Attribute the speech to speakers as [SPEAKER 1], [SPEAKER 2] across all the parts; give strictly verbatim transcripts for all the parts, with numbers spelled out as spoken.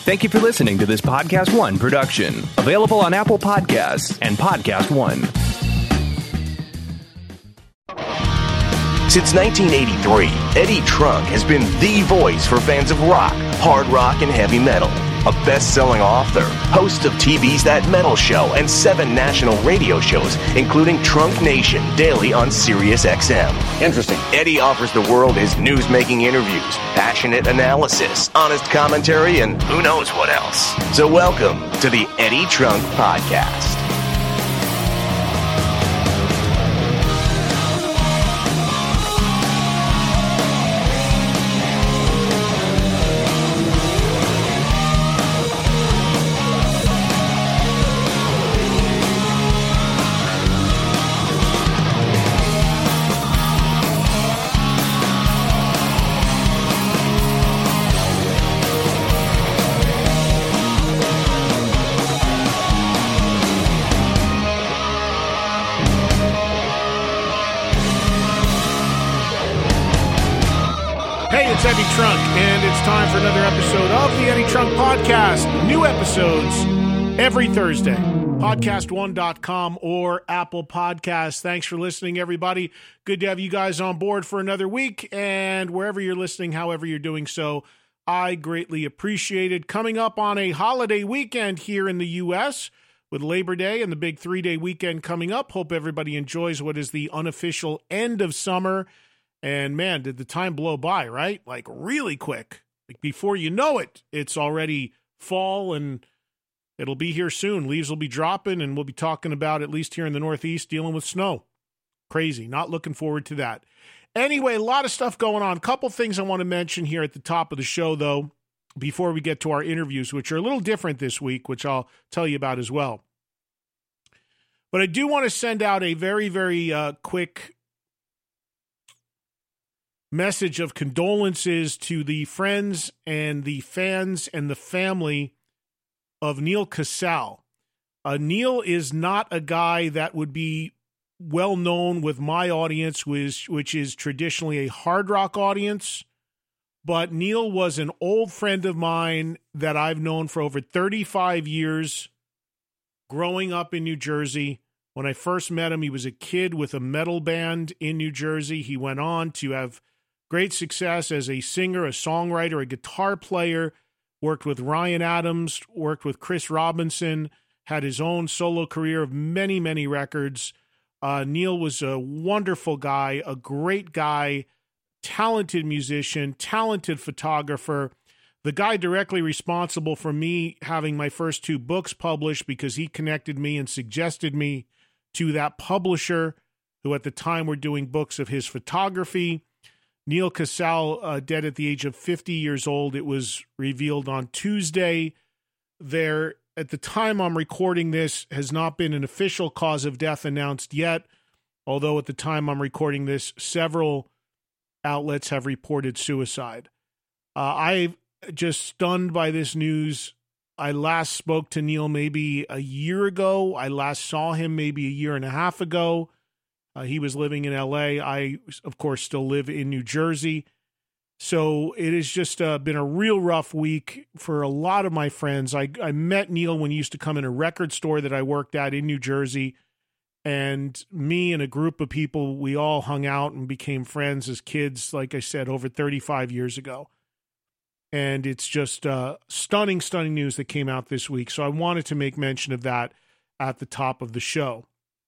[SPEAKER 1] Thank you for listening to this Podcast One production, available on Apple Podcasts and Podcast One.
[SPEAKER 2] Since nineteen eighty-three, Eddie Trunk has been the voice for fans of rock, hard rock, and heavy metal. A best-selling author, host of T V's That Metal Show and seven national radio shows, including Trunk Nation daily on Sirius X M.
[SPEAKER 3] Interesting.
[SPEAKER 2] Eddie offers the world his news-making interviews, passionate analysis, honest commentary, and who knows what else. So welcome to the Eddie Trunk Podcast.
[SPEAKER 4] It's Eddie Trunk, and it's time for another episode of the Eddie Trunk Podcast. New episodes every Thursday. podcast one dot com or Apple Podcasts. Thanks for listening, everybody. Good to have you guys on board for another week, and wherever you're listening, however you're doing so, I greatly appreciate it. Coming up on a holiday weekend here in the U S with Labor Day and the big three-day weekend coming up. Hope everybody enjoys what is the unofficial end of summer. And man, did the time blow by, right? Like really quick. Like before you know it, it's already fall and it'll be here soon. Leaves will be dropping and we'll be talking about, at least here in the Northeast, dealing with snow. Crazy. Not looking forward to that. Anyway, a lot of stuff going on. A couple things I want to mention here at the top of the show, though, before we get to our interviews, which are a little different this week, which I'll tell you about as well. But I do want to send out a very, very uh, quick message of condolences to the friends and the fans and the family of Neal Casal. Uh, Neal is not a guy that would be well known with my audience, which, which is traditionally a hard rock audience, but Neal was an old friend of mine that I've known for over thirty-five years, growing up in New Jersey. When I first met him, he was a kid with a metal band in New Jersey. He went on to have great success as a singer, a songwriter, a guitar player, worked with Ryan Adams, worked with Chris Robinson, had his own solo career of many, many records. Uh, Neal was a wonderful guy, a great guy, talented musician, talented photographer, the guy directly responsible for me having my first two books published because he connected me and suggested me to that publisher who at the time were doing books of his photography. Neal Casal, uh, dead at the age of fifty years old. It was revealed on Tuesday. There, at the time I'm recording this, has not been an official cause of death announced yet, although at the time I'm recording this, several outlets have reported suicide. Uh, I'm just stunned by this news. I last spoke to Neal maybe a year ago. I last saw him maybe a year and a half ago. Uh, he was living in L A. I, of course, still live in New Jersey. So it has just uh, been a real rough week for a lot of my friends. I, I met Neal when he used to come in a record store that I worked at in New Jersey. And me and a group of people, we all hung out and became friends as kids, like I said, over thirty-five years ago. And it's just uh, stunning, stunning news that came out this week. So I wanted to make mention of that at the top of the show.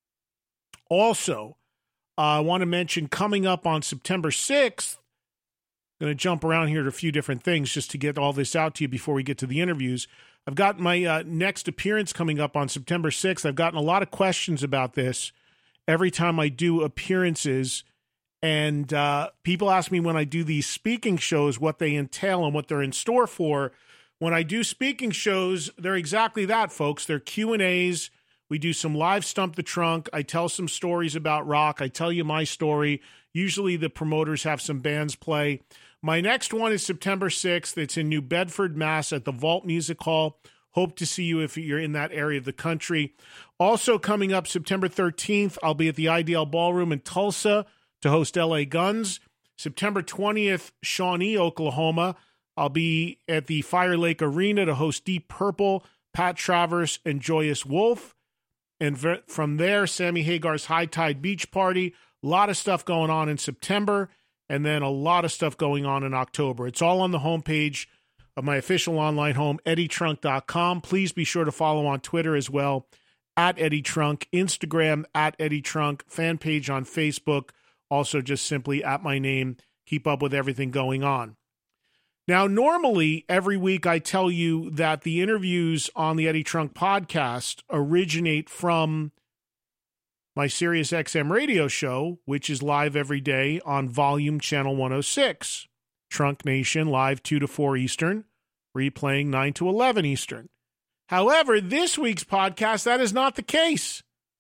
[SPEAKER 4] Also, uh, I want to mention coming up on September sixth, I'm going to jump around here to a few different things just to get all this out to you before we get to the interviews. I've got my uh, next appearance coming up on September sixth. I've gotten a lot of questions about this every time I do appearances. And uh, people ask me when I do these speaking shows what they entail and what they're in store for. When I do speaking shows, they're exactly that, folks. They're Q and A's. We do some live Stump the Trunk. I tell some stories about rock. I tell you my story. Usually the promoters have some bands play. My next one is September sixth. It's in New Bedford, Mass. at the Vault Music Hall. Hope to see you if you're in that area of the country. Also coming up September thirteenth, I'll be at the I D L Ballroom in Tulsa to host L A Guns. September twentieth, Shawnee, Oklahoma. I'll be at the Fire Lake Arena to host Deep Purple, Pat Travers, and Joyous Wolf. And v- from there, Sammy Hagar's High Tide Beach Party. A lot of stuff going on in September, and then a lot of stuff going on in October. It's all on the homepage of my official online home, eddie trunk dot com. Please be sure to follow on Twitter as well, at Eddie Trunk, Instagram, at Eddie Trunk, fan page on Facebook, also just simply at my name. Keep up with everything going on. Now, normally, every week I tell you that the interviews on the Eddie Trunk podcast originate from my SiriusXM radio show, which is live every day on Volume Channel one oh six. Trunk Nation, live two to four Eastern, replaying nine to eleven Eastern. However, this week's podcast, that is not the case.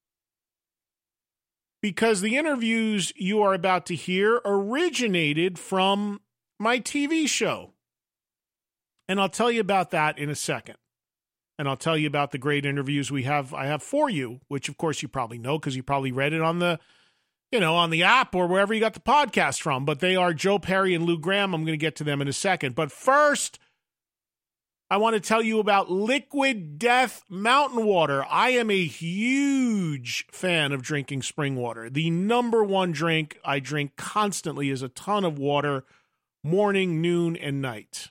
[SPEAKER 4] Because the interviews you are about to hear originated from my T V show. And I'll tell you about that in a second. And I'll tell you about the great interviews we have I have for you, which of course you probably know because you probably read it on the, you know, on the app or wherever you got the podcast from. But they are Joe Perry and Lou Graham. I'm going to get to them in a second. But first, I want to tell you about Liquid Death Mountain Water. I am a huge fan of drinking spring water. The number one drink I drink constantly is a ton of water, morning, noon, and night.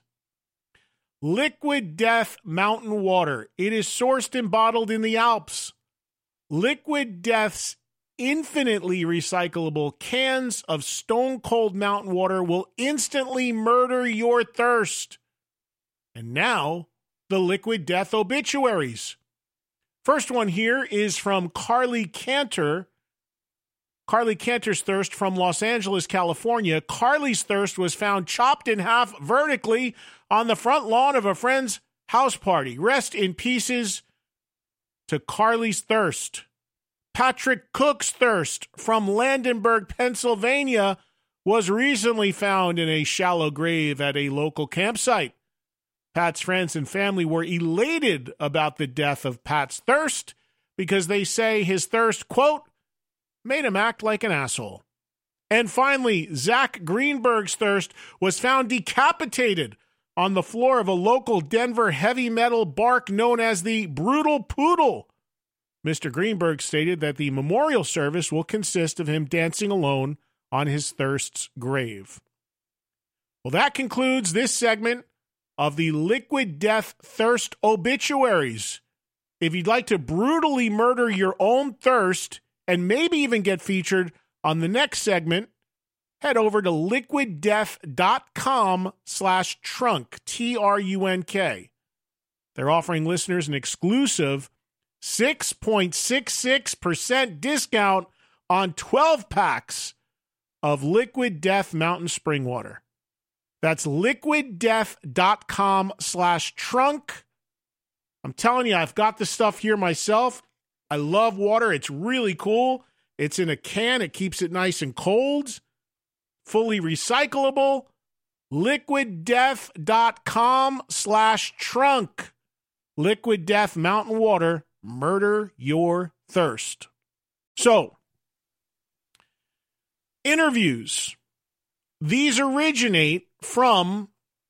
[SPEAKER 4] Liquid Death Mountain Water. It is sourced and bottled in the Alps. Liquid Death's infinitely recyclable cans of Stone Cold Mountain Water will instantly murder your thirst. And now, the Liquid Death obituaries. First one here is from Carly Cantor. Carly Cantor's thirst from Los Angeles, California. Carly's thirst was found chopped in half vertically on the front lawn of a friend's house party. Rest in pieces to Carly's thirst. Patrick Cook's thirst from Landenberg, Pennsylvania, was recently found in a shallow grave at a local campsite. Pat's friends and family were elated about the death of Pat's thirst because they say his thirst, quote, made him act like an asshole. And finally, Zach Greenberg's thirst was found decapitated on the floor of a local Denver heavy metal bar known as the Brutal Poodle. Mister Greenberg stated that the memorial service will consist of him dancing alone on his thirst's grave. Well, that concludes this segment of the Liquid Death Thirst obituaries. If you'd like to brutally murder your own thirst and maybe even get featured on the next segment, head over to liquiddeath.com slash trunk, T R U N K. They're offering listeners an exclusive six point six six percent discount on twelve packs of Liquid Death Mountain Spring Water. That's liquiddeath.com slash trunk. I'm telling you, I've got the stuff here myself. I love water. It's really cool. It's in a can. It keeps it nice and cold. Fully recyclable. liquiddeath.com slash trunk. Liquid Death Mountain Water. Murder your thirst. So, interviews. These originate from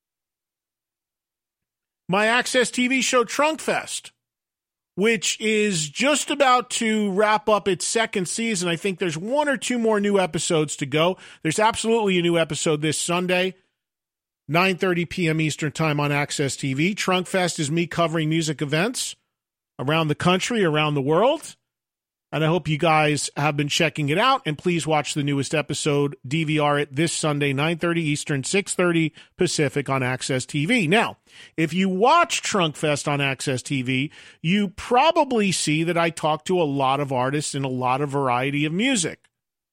[SPEAKER 4] my Access T V show Trunk Fest, which is just about to wrap up its second season. I think there's one or two more new episodes to go. There's absolutely a new episode this Sunday, nine thirty p.m. Eastern Time on Access T V. Trunk Fest is me covering music events around the country, around the world. And I hope you guys have been checking it out. And please watch the newest episode, D V R it this Sunday, nine thirty Eastern, six thirty Pacific on Access T V. Now, if you watch Trunk Fest on Access T V, you probably see that I talk to a lot of artists and a lot of variety of music.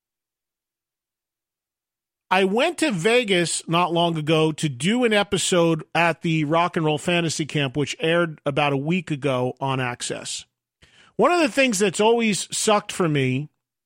[SPEAKER 4] I went to Vegas not long ago to do an episode at the Rock and Roll Fantasy Camp, which aired about a week ago on Access. One of the things that's always sucked for me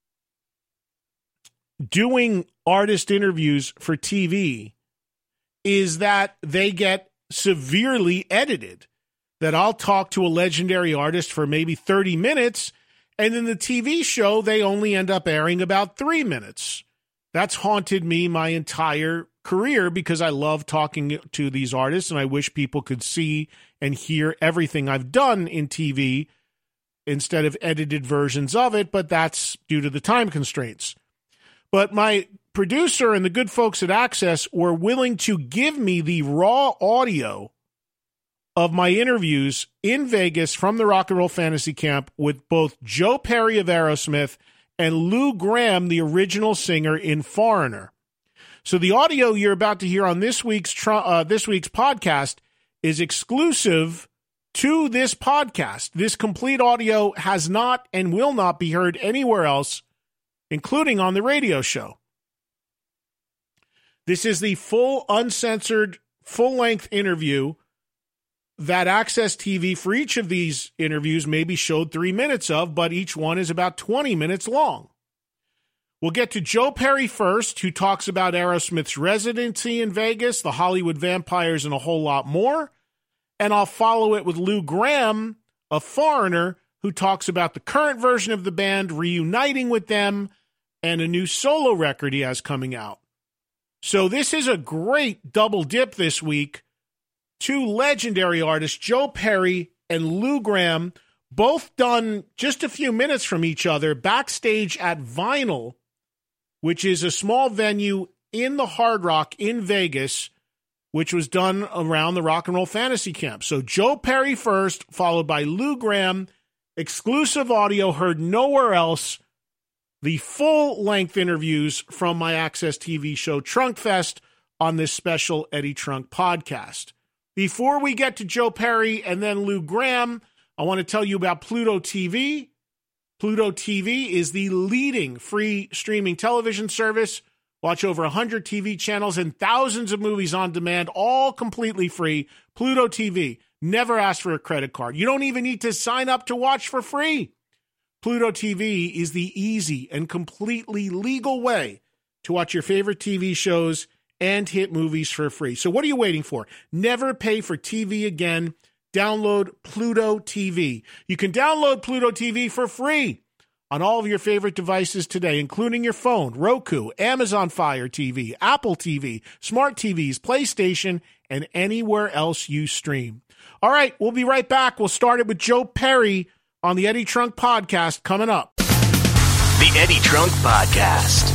[SPEAKER 4] doing artist interviews for T V is that they get severely edited. That I'll talk to a legendary artist for maybe thirty minutes, and in the T V show, they only end up airing about three minutes. That's haunted me my entire career because I love talking to these artists, and I wish people could see and hear everything I've done in T V instead of edited versions of it, but that's due to the time constraints. But my producer and the good folks at Access were willing to give me the raw audio of my interviews in Vegas from the Rock and Roll Fantasy Camp with both Joe Perry of Aerosmith and Lou Gramm, the original singer in Foreigner. So the audio you're about to hear on this week's uh, this week's podcast is exclusive to this podcast. This complete audio has not and will not be heard anywhere else, including on the radio show. This is the full, uncensored, full-length interview that Access T V for each of these interviews maybe showed three minutes of, but each one is about twenty minutes long. We'll get to Joe Perry first, who talks about Aerosmith's residency in Vegas, the Hollywood Vampires, and a whole lot more. And I'll follow it with Lou Gramm, a Foreigner, who talks about the current version of the band, reuniting with them, and a new solo record he has coming out. So this is a great double dip this week. Two legendary artists, Joe Perry and Lou Gramm, both done just a few minutes from each other backstage at Vinyl, which is a small venue in the Hard Rock in Vegas, which was done around the Rock and Roll Fantasy Camp. So Joe Perry first, followed by Lou Gramm, exclusive audio heard nowhere else, the full-length interviews from my Access T V show Trunk Fest on this special Eddie Trunk podcast. Before we get to Joe Perry and then Lou Gramm, I want to tell you about Pluto T V. Pluto T V is the leading free streaming television service. Watch over one hundred T V channels and thousands of movies on demand, all completely free. Pluto T V. Never ask for a credit card. You don't even need to sign up to watch for free. Pluto T V is the easy and completely legal way to watch your favorite T V shows and hit movies for free. So what are you waiting for? Never pay for T V again. Download Pluto T V. You can download Pluto T V for free on all of your favorite devices today, including your phone, Roku, Amazon Fire T V, Apple T V, smart T Vs, PlayStation, and anywhere else you stream. All right, we'll be right back. We'll start it with Joe Perry on the Eddie Trunk Podcast coming up.
[SPEAKER 2] The Eddie Trunk Podcast.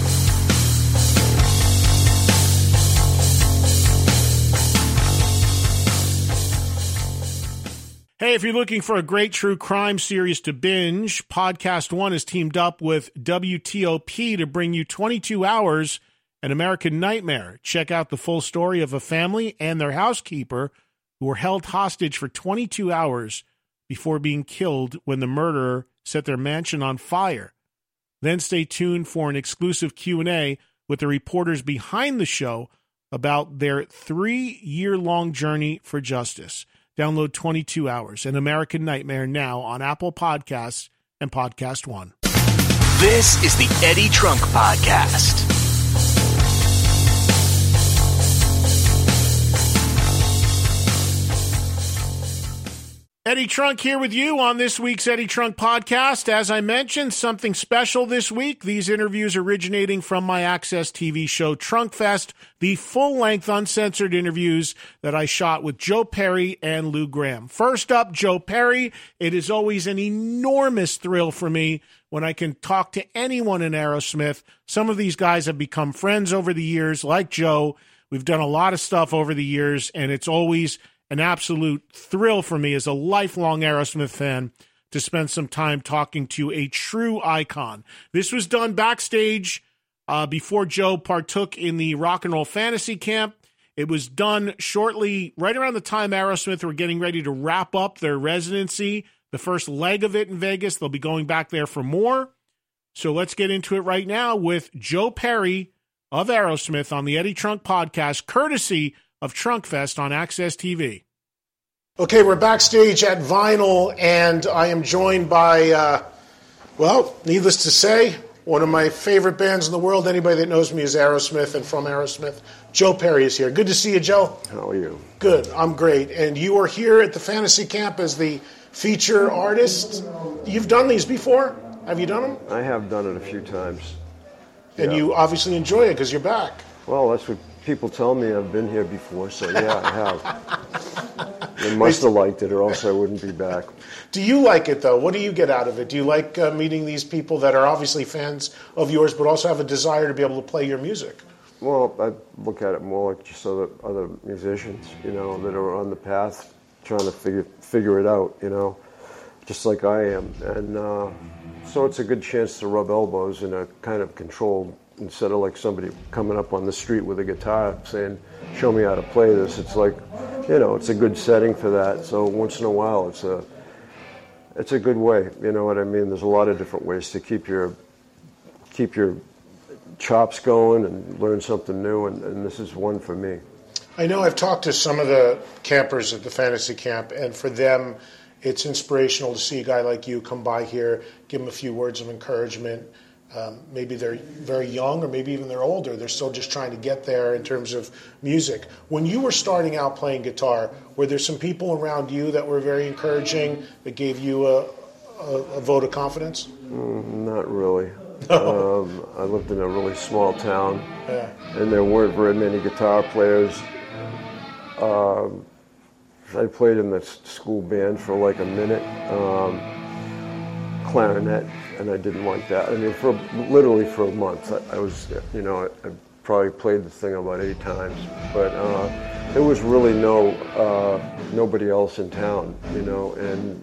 [SPEAKER 4] Hey, if you're looking for a great true crime series to binge, Podcast One has teamed up with W T O P to bring you twenty-two hours, An American Nightmare. Check out the full story of a family and their housekeeper who were held hostage for twenty-two hours before being killed when the murderer set their mansion on fire. Then stay tuned for an exclusive Q and A with the reporters behind the show about their three-year-long journey for justice. Download twenty-two hours, An American Nightmare, now on Apple Podcasts and Podcast One.
[SPEAKER 2] This is the Eddie Trunk Podcast.
[SPEAKER 4] Eddie Trunk here with you on this week's Eddie Trunk Podcast. As I mentioned, something special this week. These interviews originating from my Access T V show Trunk Fest, the full-length uncensored interviews that I shot with Joe Perry and Lou Gramm. First up, Joe Perry. It is always an enormous thrill for me when I can talk to anyone in Aerosmith. Some of these guys have become friends over the years, like Joe. We've done a lot of stuff over the years, and it's always an absolute thrill for me as a lifelong Aerosmith fan to spend some time talking to a true icon. This was done backstage uh, before Joe partook in the Rock and Roll Fantasy Camp. It was done shortly, right around the time Aerosmith were getting ready to wrap up their residency, the first leg of it in Vegas. They'll be going back there for more. So let's get into it right now with Joe Perry of Aerosmith on the Eddie Trunk Podcast, courtesy of Trunk Fest on Access T V.
[SPEAKER 3] Okay, we're backstage at Vinyl, and I am joined by, uh, well, needless to say, one of my favorite bands in the world. Anybody that knows me is Aerosmith and from Aerosmith. Joe Perry is here. Good to see you, Joe.
[SPEAKER 5] How are you?
[SPEAKER 3] Good. I'm great. And you are here at the Fantasy Camp as the feature artist. You've done these before? Have you done them?
[SPEAKER 5] I have done it a few times.
[SPEAKER 3] And
[SPEAKER 5] yeah.
[SPEAKER 3] you obviously enjoy it because you're back.
[SPEAKER 5] Well, that's what people tell me I've been here before, so yeah, I have. They must have liked it, or else I wouldn't be back.
[SPEAKER 3] Do you like it, though? What do you get out of it? Do you like uh, meeting these people that are obviously fans of yours, but also have a desire to be able to play your music?
[SPEAKER 5] Well, I look at it more like just other, other musicians, you know, that are on the path trying to figure figure it out, you know, just like I am. And uh, so it's a good chance to rub elbows in a kind of controlled, instead of like somebody coming up on the street with a guitar saying, show me how to play this. It's like, you know, it's a good setting for that. So once in a while, it's a it's a good way. You know what I mean? There's a lot of different ways to keep your keep your chops going and learn something new, and, and this is one for me.
[SPEAKER 3] I know I've talked to some of the campers at the fantasy camp, and for them, it's inspirational to see a guy like you come by here, give them a few words of encouragement. Um, maybe they're very young, or maybe even they're older. They're still just trying to get there in terms of music. When you were starting out playing guitar, were there some people around you that were very encouraging, that gave you a, a, a vote of confidence?
[SPEAKER 5] Mm, not really.
[SPEAKER 3] No.
[SPEAKER 5] Um, I lived in a really small town,
[SPEAKER 3] Yeah.
[SPEAKER 5] and there weren't very many guitar players. Um, I played in the school band for like a minute, um, clarinet, and I didn't like that. I mean, for literally for a month, I, I was, you know, I, I probably played the thing about eight times, but uh, there was really no uh, nobody else in town, you know, and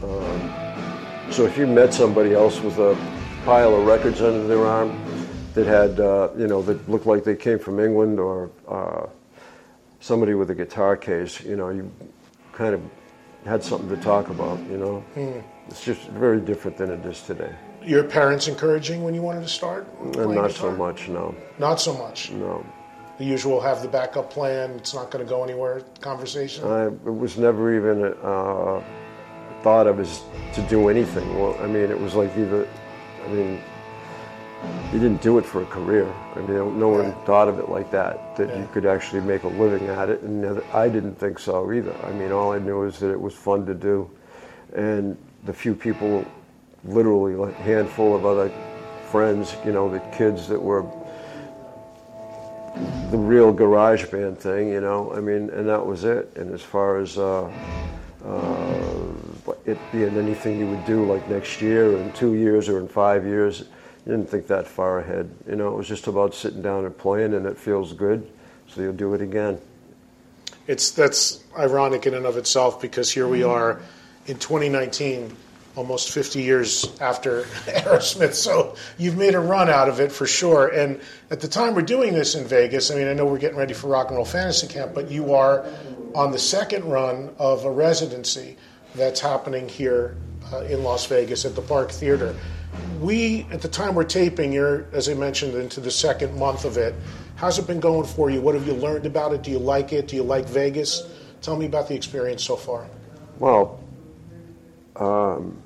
[SPEAKER 5] um, so if you met somebody else with a pile of records under their arm that had, uh, you know, that looked like they came from England, or uh, somebody with a guitar case, you know, you kind of had something to talk about, you know. Mm. It's just very different than it is today.
[SPEAKER 3] Your parents encouraging when you wanted to start playing
[SPEAKER 5] Not
[SPEAKER 3] guitar?
[SPEAKER 5] so much, no.
[SPEAKER 3] Not so much?
[SPEAKER 5] No.
[SPEAKER 3] The usual have the backup plan, it's not going to go anywhere conversation?
[SPEAKER 5] I, it was never even uh, thought of as to do anything. Well, I mean, it was like either, I mean, you didn't do it for a career. I mean, no one
[SPEAKER 3] Yeah.
[SPEAKER 5] thought of it like that, that
[SPEAKER 3] Yeah.
[SPEAKER 5] you could actually make a living at it, and I didn't think so either. I mean, all I knew is that it was fun to do, and the few people, literally like a handful of other friends, you know, the kids that were the real garage band thing, you know, I mean, and that was it. And as far as uh, uh, it being anything you would do like next year, or in two years, or in five years, you didn't think that far ahead. You know, it was just about sitting down and playing, and it feels good, so you'll do it again.
[SPEAKER 3] It's that's ironic in and of itself, because here we are in twenty nineteen, almost fifty years after Aerosmith. So you've made a run out of it for sure. And at the time we're doing this in Vegas, I mean, I know we're getting ready for Rock and Roll Fantasy Camp, but you are on the second run of a residency that's happening here uh, in Las Vegas at the Park Theater. We, at the time we're taping, you're, as I mentioned, into the second month of it. How's it been going for you? What have you learned about it? Do you like it? Do you like Vegas? Tell me about the experience so far.
[SPEAKER 5] Well, um,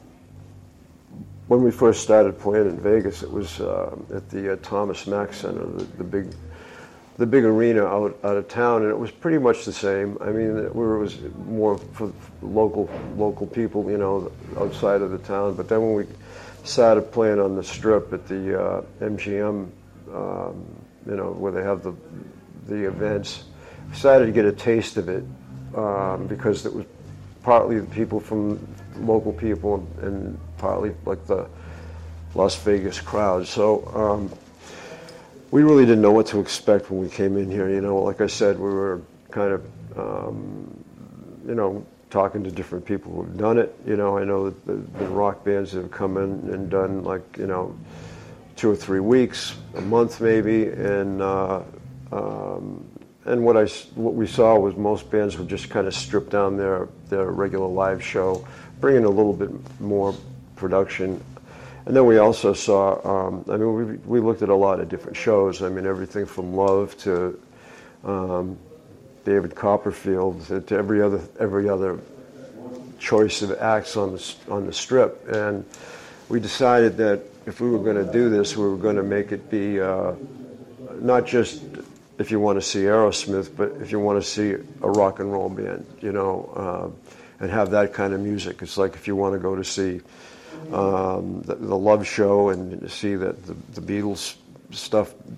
[SPEAKER 5] when we first started playing in Vegas, it was uh, at the uh, Thomas Mack Center, the, the big, the big arena out out of town, and it was pretty much the same. I mean, it was more for local local people, you know, outside of the town. But then when we started playing on the Strip at the uh, M G M, um, you know, where they have the the events, we started to get a taste of it um, because it was partly the people from local people and partly like the Las Vegas crowd. So um, we really didn't know what to expect when we came in here. You know, like I said, we were kind of, um, you know, talking to different people who've done it. You know, I know that there's been rock bands that have come in and done like, you know, two or three weeks, a month maybe, and uh, um, and what I what we saw was most bands would just kind of strip down their their regular live show, bring in a little bit more production. And then we also saw, um, I mean, we we looked at a lot of different shows. I mean, everything from Love to um, David Copperfield to, to every other every other choice of acts on the on the Strip. And we decided that if we were going to do this, we were going to make it be uh, not just if you want to see Aerosmith, but if you want to see a rock and roll band, you know, uh, and have that kind of music. It's like if you want to go to see um, the, the Love Show and see that the, the Beatles stuff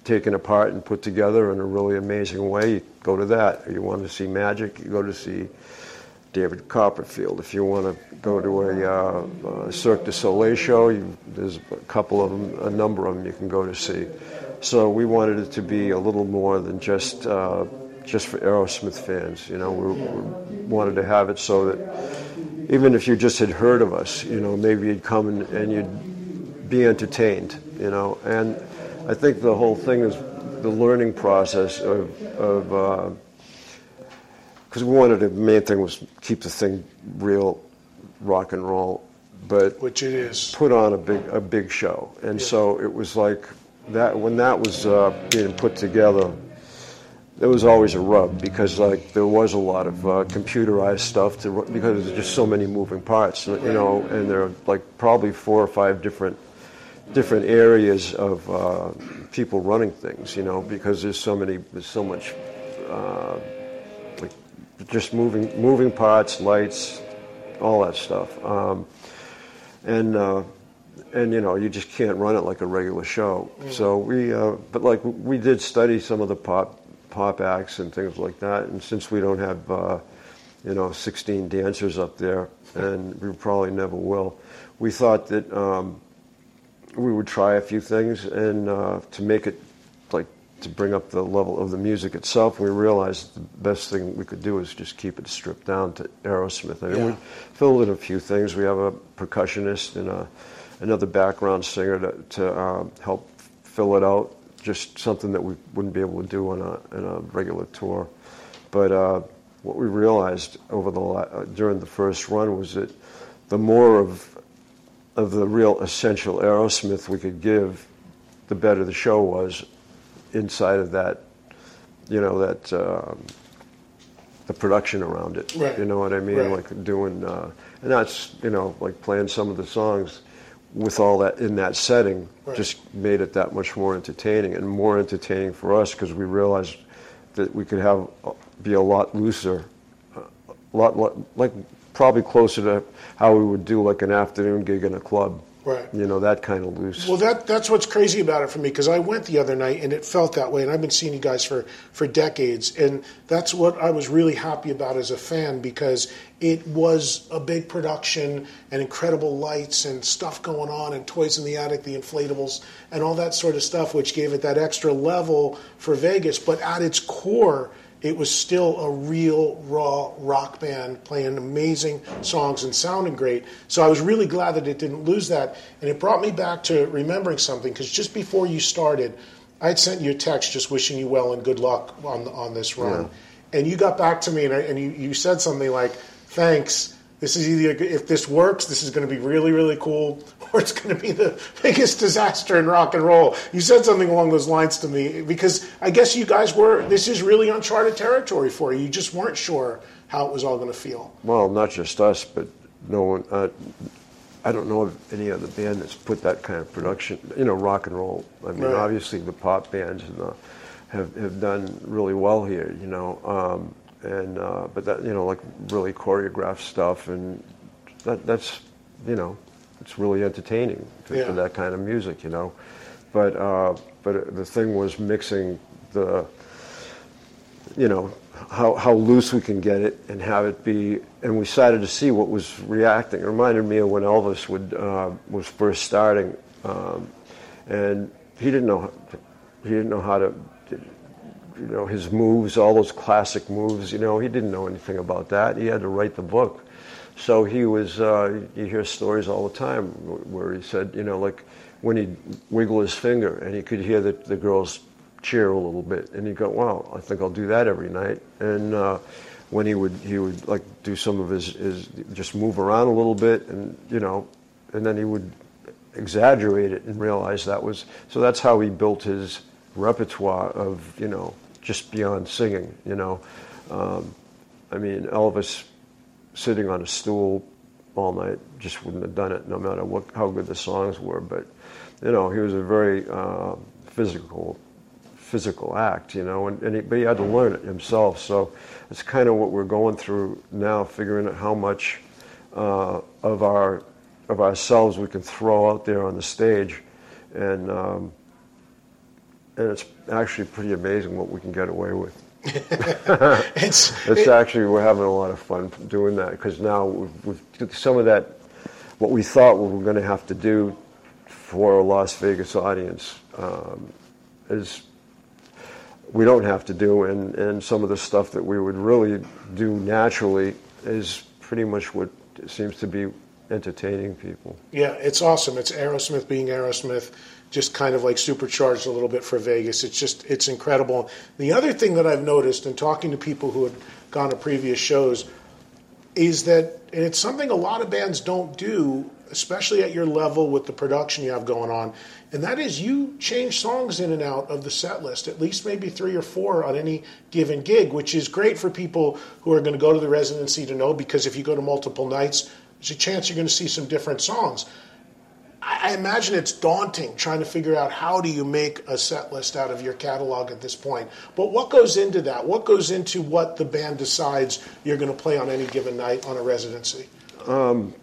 [SPEAKER 5] taken apart and put together in a really amazing way, you go to that. If you want to see Magic, you go to see David Copperfield. If you want to go to a uh, uh, Cirque du Soleil show, you, there's a couple of them, a number of them you can go to see. So we wanted it to be a little more than just uh, just for Aerosmith fans. You know, we, we wanted to have it so that even if you just had heard of us, you know, maybe you'd come and, and you'd be entertained. You know, and I think the whole thing is the learning process of of. Uh, Because we wanted to, the main thing was keep the thing real rock and roll, but
[SPEAKER 3] which it is.
[SPEAKER 5] Put on a big a big show, and yeah. So it was like that when that was uh, being put together. There was always a rub because like there was a lot of uh, computerized stuff to, because there's just so many moving parts, you know, and there are like probably four or five different different areas of uh, people running things, you know, because there's so many there's so much. Uh, Just moving, moving parts, lights, all that stuff, um, and uh, and you know you just can't run it like a regular show. Mm. So we, uh, but like we did study some of the pop pop acts and things like that. And since we don't have, uh, you know, sixteen dancers up there, and we probably never will, we thought that um, we would try a few things and uh, to make it like. To bring up the level of the music itself, we realized the best thing we could do is just keep it stripped down to Aerosmith. I mean, yeah. We filled in a few things. We have a percussionist and a, another background singer to, to uh, help fill it out. Just something that we wouldn't be able to do on a, on a regular tour. But uh, what we realized over the uh, during the first run was that the more of of the real essential Aerosmith we could give, the better the show was. Inside of that, you know, that um, the production around it,
[SPEAKER 3] right.
[SPEAKER 5] You know what I mean?
[SPEAKER 3] Right.
[SPEAKER 5] Like doing, uh, and that's, you know, like playing some of the songs with all that in that setting, right. Just made it that much more entertaining and more entertaining for us because we realized that we could have be a lot looser, a lot, lot like probably closer to how we would do like an afternoon gig in a club.
[SPEAKER 3] Right.
[SPEAKER 5] You know, that kind of loose.
[SPEAKER 3] Well, that that's what's crazy about it for me, because I went the other night and it felt that way, and I've been seeing you guys for, for decades, and that's what I was really happy about as a fan, because it was a big production and incredible lights and stuff going on and Toys in the Attic, the inflatables, and all that sort of stuff, which gave it that extra level for Vegas. But at its core, it was still a real, raw rock band playing amazing songs and sounding great. So I was really glad that it didn't lose that. And it brought me back to remembering something, because just before you started, I had sent you a text just wishing you well and good luck on on this run. Yeah. And you got back to me, and, I, and you, you said something like, thanks. This is either, if this works, this is going to be really, really cool, or it's going to be the biggest disaster in rock and roll. You said something along those lines to me, because I guess you guys were, this is really uncharted territory for you. You just weren't sure how it was all going to feel.
[SPEAKER 5] Well, not just us, but no one, uh, I don't know of any other band that's put that kind of production, you know, rock and roll. I mean, right. Obviously the pop bands and the, have, have done really well here, you know. Um, And uh, but that, you know, like really choreographed stuff, and that that's, you know, it's really entertaining for, yeah. for that kind of music, you know. But uh, but the thing was mixing the, you know, how how loose we can get it and have it be, and we decided to see what was reacting. It reminded me of when Elvis would uh, was first starting, um, and he didn't know he didn't know how to. You know, his moves, all those classic moves, you know, he didn't know anything about that. He had to write the book. So he was, uh, you hear stories all the time where he said, you know, like when he'd wiggle his finger and he could hear the, the girls cheer a little bit, and he'd go, wow, I think I'll do that every night. And uh, when he would, he would like do some of his, his, just move around a little bit, and, you know, and then he would exaggerate it and realize that was, so that's how he built his repertoire of, you know, just beyond singing, you know. Um, I mean, Elvis sitting on a stool all night just wouldn't have done it, no matter what how good the songs were. But, you know, he was a very uh, physical physical act, you know, and, and he, but he had to learn it himself. So it's kind of what we're going through now, figuring out how much uh, of our of ourselves we can throw out there on the stage, and um, and it's actually pretty amazing what we can get away with.
[SPEAKER 3] it's
[SPEAKER 5] it's
[SPEAKER 3] it,
[SPEAKER 5] actually, we're having a lot of fun doing that, because now we've, we've some of that, what we thought we were going to have to do for a Las Vegas audience um, is we don't have to do, and, and some of the stuff that we would really do naturally is pretty much what seems to be entertaining people.
[SPEAKER 3] Yeah, it's awesome. It's Aerosmith being Aerosmith, just kind of like supercharged a little bit for Vegas. It's just, it's incredible. The other thing that I've noticed in talking to people who had gone to previous shows is that, and it's something a lot of bands don't do, especially at your level with the production you have going on, and that is you change songs in and out of the set list, at least maybe three or four on any given gig, which is great for people who are going to go to the residency to know, because if you go to multiple nights, there's a chance you're going to see some different songs. I imagine it's daunting trying to figure out how do you make a set list out of your catalog at this point. But what goes into that? What goes into what the band decides you're going to play on any given night on a residency? Um,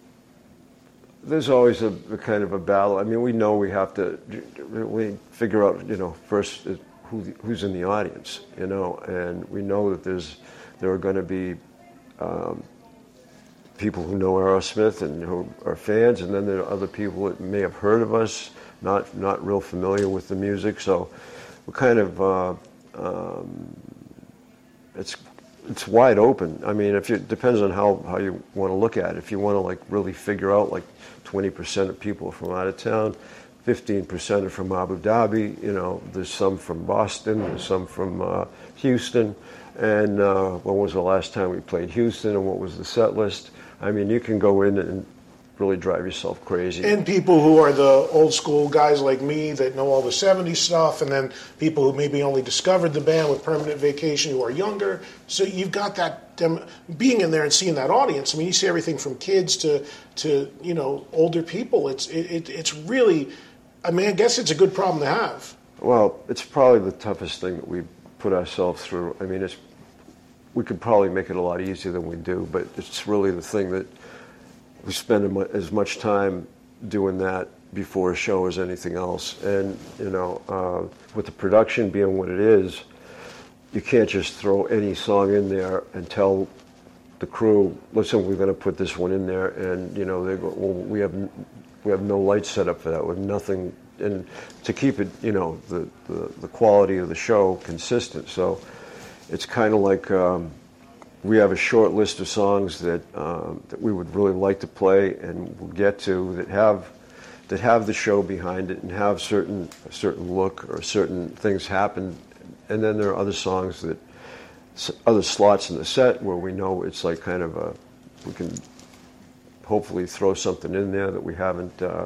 [SPEAKER 5] there's always a, a kind of a battle. I mean, we know we have to really figure out, you know, first who who's in the audience, you know, and we know that there's there are going to be um, people who know Aerosmith and who are fans, and then there are other people that may have heard of us, not not real familiar with the music. So we're kind of uh, um, it's it's wide open. I mean, if you, it depends on how, how you want to look at it. If you want to like really figure out like twenty percent of people are from out of town, fifteen percent are from Abu Dhabi. You know, there's some from Boston, there's some from uh, Houston. And uh, when was the last time we played Houston, and what was the set list? I mean, you can go in and really drive yourself crazy.
[SPEAKER 3] And people who are the old school guys like me that know all the seventies stuff, and then people who maybe only discovered the band with Permanent Vacation who are younger. So you've got that, dem- being in there and seeing that audience. I mean, you see everything from kids to, to you know, older people. It's it, it, it's really, I mean, I guess it's a good problem to have.
[SPEAKER 5] Well, it's probably the toughest thing that we put ourselves through. I mean, it's we could probably make it a lot easier than we do, but it's really the thing that we spend as much time doing that before a show as anything else. And, you know, uh, with the production being what it is, you can't just throw any song in there and tell the crew, listen, we're going to put this one in there, and, you know, they go, well, we have we have no lights set up for that, with nothing, and to keep it, you know, the, the, the quality of the show consistent. So it's kind of like um, we have a short list of songs that um, that we would really like to play and we'll get to that have that have the show behind it and have certain a certain look or certain things happen, and then there are other songs that other slots in the set where we know it's like kind of a we can hopefully throw something in there that we haven't uh,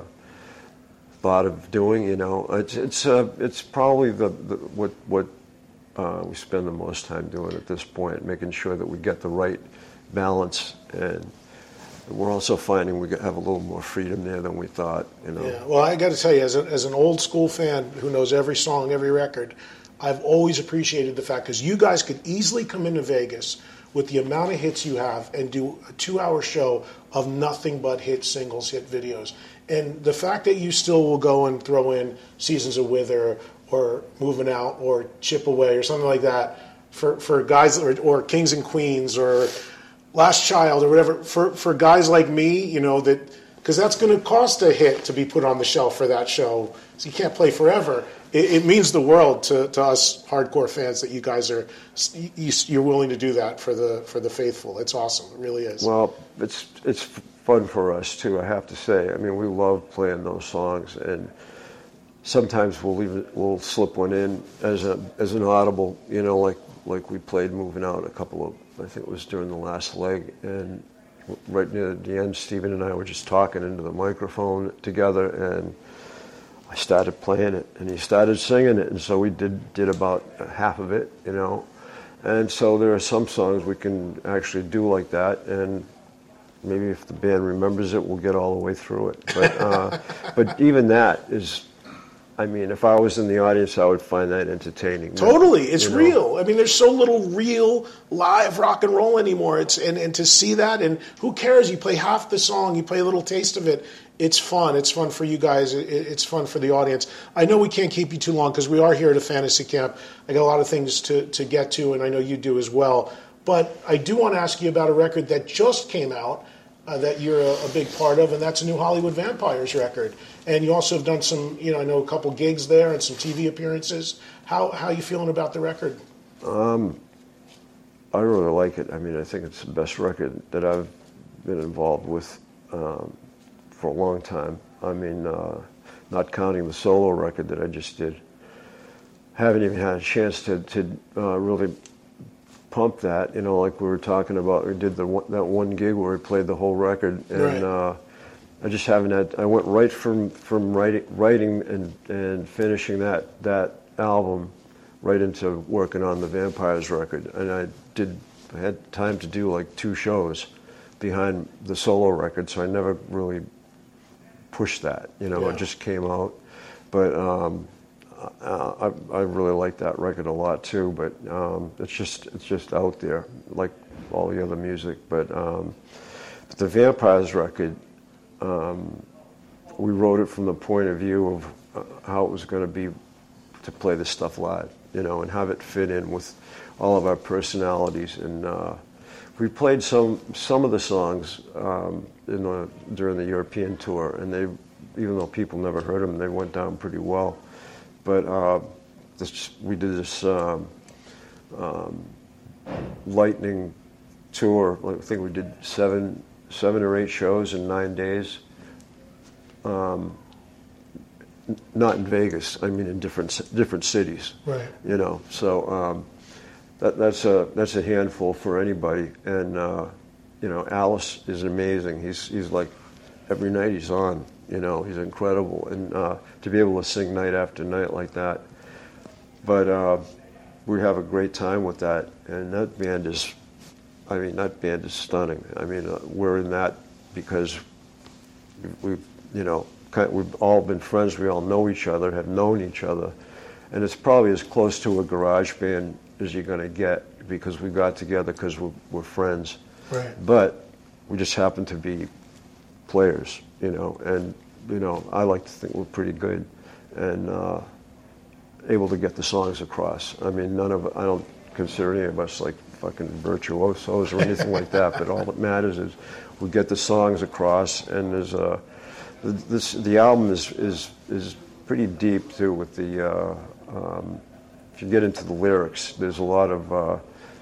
[SPEAKER 5] thought of doing. You know, it's it's uh, it's probably the, the what what. Uh, we spend the most time doing at this point, making sure that we get the right balance, and we're also finding we have a little more freedom there than we thought. You know.
[SPEAKER 3] Yeah. Well, I got to tell you, as, a, as an old school fan who knows every song, every record, I've always appreciated the fact, because you guys could easily come into Vegas with the amount of hits you have and do a two-hour show of nothing but hit singles, hit videos, and the fact that you still will go and throw in Seasons of Wither or Moving Out or Chip Away or something like that for, for guys, or, or Kings and Queens or Last Child or whatever, for, for guys like me, you know, that, because that's going to cost a hit to be put on the shelf for that show, so you can't play forever. It, it means the world to, to us hardcore fans that you guys are, you, you're willing to do that for the for the faithful. It's awesome. It really is.
[SPEAKER 5] Well, it's it's fun for us too, I have to say. I mean, we love playing those songs, and sometimes we'll even we'll slip one in as a as an audible, you know, like like we played Moving Out a couple of, I think it was during the last leg, and right near the end, Stephen and I were just talking into the microphone together, and I started playing it, and he started singing it, and so we did did about half of it, you know, and so there are some songs we can actually do like that, and maybe if the band remembers it, we'll get all the way through it, but uh, but even that is. I mean, if I was in the audience, I would find that entertaining.
[SPEAKER 3] Totally, it's
[SPEAKER 5] you know?
[SPEAKER 3] real. I mean, there's so little real live rock and roll anymore. It's and, and to see that, and who cares? You play half the song, you play a little taste of it. It's fun. It's fun for you guys. It, it's fun for the audience. I know we can't keep you too long because we are here at a fantasy camp. I got a lot of things to, to get to, and I know you do as well. But I do want to ask you about a record that just came out uh, that you're a, a big part of, and that's a new Hollywood Vampires record. And you also have done some, you know, I know a couple gigs there and some T V appearances. How how are you feeling about the record?
[SPEAKER 5] Um, I really like it. I mean, I think it's the best record that I've been involved with um, for a long time. I mean, uh, not counting the solo record that I just did. Haven't even had a chance to, to uh, really pump that, you know, like we were talking about. We did the one, that one gig where we played the whole record, and
[SPEAKER 3] Right.
[SPEAKER 5] uh, I just haven't had. I went right from from writing, writing and and finishing that that album, right into working on the Vampires record, and I did I had time to do like two shows behind the solo record, so I never really pushed that. You know,
[SPEAKER 3] Yeah.
[SPEAKER 5] it just came out, but. Um, Uh, I, I really like that record a lot too, but um, it's just it's just out there like all the other music. But, um, but the Vampires record, um, we wrote it from the point of view of uh, how it was going to be to play this stuff live, you know, and have it fit in with all of our personalities. And uh, we played some some of the songs um, in the, during the European tour, and they, even though people never heard them, they went down pretty well. But uh, this, we did this um, um, lightning tour. I think we did seven, seven or eight shows in nine days. Um, n- not in Vegas. I mean, in different different cities.
[SPEAKER 3] Right.
[SPEAKER 5] You know, so um, that that's a that's a handful for anybody. And uh, you know, Alice is amazing. He's he's like every night he's on. You know, he's incredible, and uh, to be able to sing night after night like that. But uh, we have a great time with that, and that band is, I mean, that band is stunning. I mean, uh, we're in that because we, we, you know, kind of, we've all been friends. We all know each other, have known each other, and it's probably as close to a garage band as you're going to get because we got together because we're, we're friends.
[SPEAKER 3] Right.
[SPEAKER 5] But we just happen to be players, you know, and, you know, I like to think we're pretty good and uh, able to get the songs across. I mean, none of, I don't consider any of us like fucking virtuosos or anything like that, but all that matters is we get the songs across, and there's a, this, the album is, is, is pretty deep too with the, uh, um, if you get into the lyrics, there's a lot of, uh,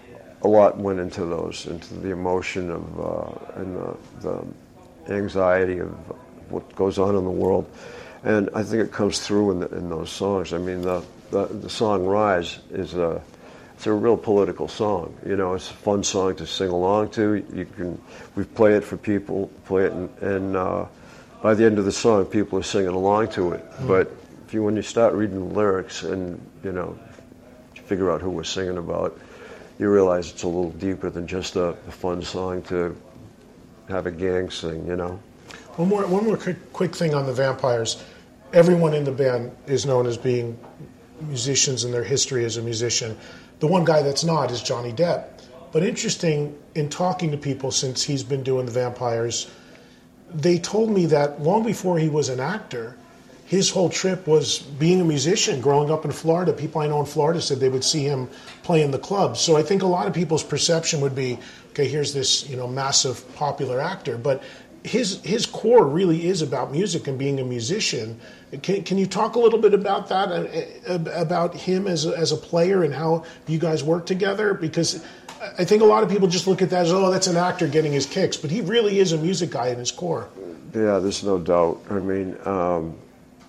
[SPEAKER 5] a lot went into those, into the emotion of, uh, and the, the anxiety of what goes on in the world, and I think it comes through in, the, in those songs. I mean, the, the the song "Rise" is a it's a real political song. You know, it's a fun song to sing along to. You can we play it for people, play it, and, and uh, by the end of the song, people are singing along to it. Mm. But if you when you start reading the lyrics and you know figure out who we're singing about, you realize it's a little deeper than just a, a fun song to have a gang sing, you know.
[SPEAKER 3] One more, one more quick, quick thing on the Vampires. Everyone in the band is known as being musicians in their history as a musician. The one guy that's not is Johnny Depp. But interesting, in talking to people since he's been doing the Vampires, they told me that long before he was an actor, his whole trip was being a musician. Growing up in Florida, people I know in Florida said they would see him play in the clubs. So I think a lot of people's perception would be, okay, here's this, you know, massive popular actor, but his his core really is about music and being a musician. Can can you talk a little bit about that, uh, about him as a, as a player and how you guys work together? Because I think a lot of people just look at that as, oh, that's an actor getting his kicks, but he really is a music guy in his core.
[SPEAKER 5] Yeah, there's no doubt. I mean, um,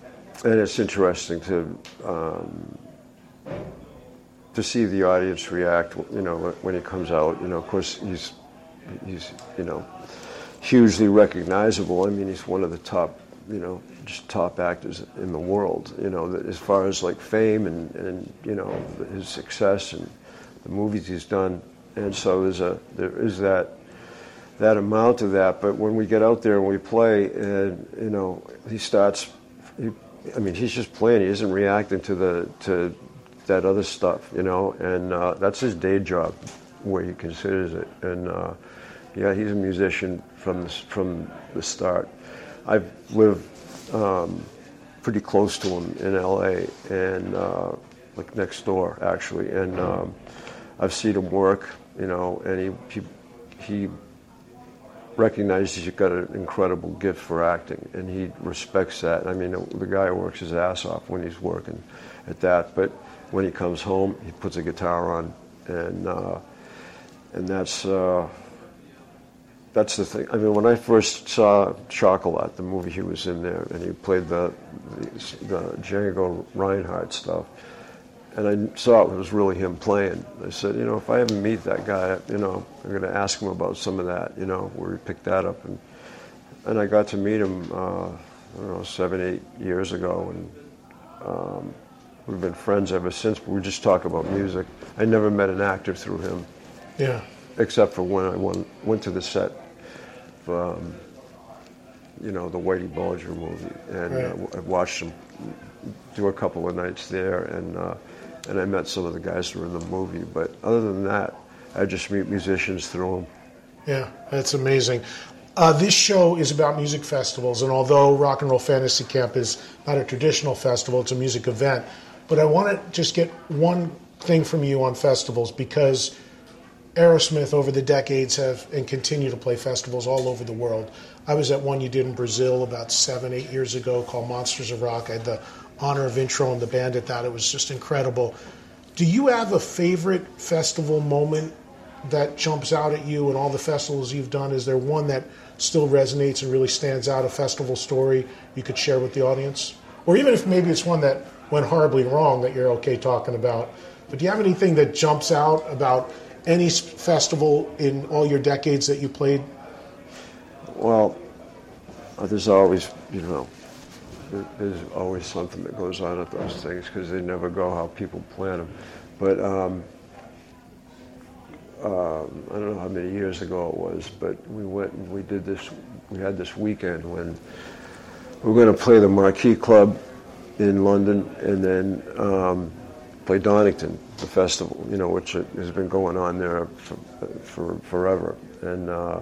[SPEAKER 5] and it's interesting to um, to see the audience react. You know, when he comes out. You know, of course, he's he's you know hugely recognizable. I mean, he's one of the top, you know, just top actors in the world. You know, as far as like fame and and you know his success and the movies he's done. And so there's a there is that that amount of that. But when we get out there and we play, and you know, he starts. He, I mean, he's just playing. He isn't reacting to the to that other stuff, you know. And uh, that's his day job, where he considers it. And uh, yeah, he's a musician from the, from the start. I've lived um, pretty close to him in L A and uh, like next door actually, and um, I've seen him work, you know, and he he, he recognizes you've got an incredible gift for acting, and he respects that. I mean, the guy works his ass off when he's working at that, but when he comes home, he puts a guitar on, and uh, and that's uh, that's the thing. I mean, when I first saw Chocolat, the movie he was in there, and he played the the, the Django Reinhardt stuff, and I saw it was really him playing. I said, you know, if I ever meet that guy, you know, I'm going to ask him about some of that, you know, where he picked that up. And and I got to meet him, uh, I don't know, seven, eight years ago, and um, we've been friends ever since, but we just talk about music. I never met an actor through him.
[SPEAKER 3] Yeah.
[SPEAKER 5] Except for when I went, went to the set of, um, you know, the Whitey Bulger movie. And
[SPEAKER 3] right.
[SPEAKER 5] uh, I watched him do a couple of nights there, and uh, and I met some of the guys who were in the movie. But other than that, I just meet musicians through them.
[SPEAKER 3] Yeah, that's amazing. Uh, this show is about music festivals, and although Rock and Roll Fantasy Camp is not a traditional festival, it's a music event. But I want to just get one thing from you on festivals, because Aerosmith over the decades have and continue to play festivals all over the world. I was at one you did in Brazil about seven, eight years ago called Monsters of Rock. I had the honor of introing the band at that. It was just incredible. Do you have a favorite festival moment that jumps out at you in all the festivals you've done? Is there one that still resonates and really stands out, a festival story you could share with the audience? Or even if maybe it's one that went horribly wrong that you're okay talking about. But do you have anything that jumps out about any festival in all your decades that you played?
[SPEAKER 5] Well, uh, there's always, you know, there, there's always something that goes on at those things, because they never go how people plan them. But um, um, I don't know how many years ago it was, but we went and we did this, we had this weekend when we were going to play the Marquee Club in London, and then um, play Donington, the festival, you know, which has been going on there for, for forever. And uh,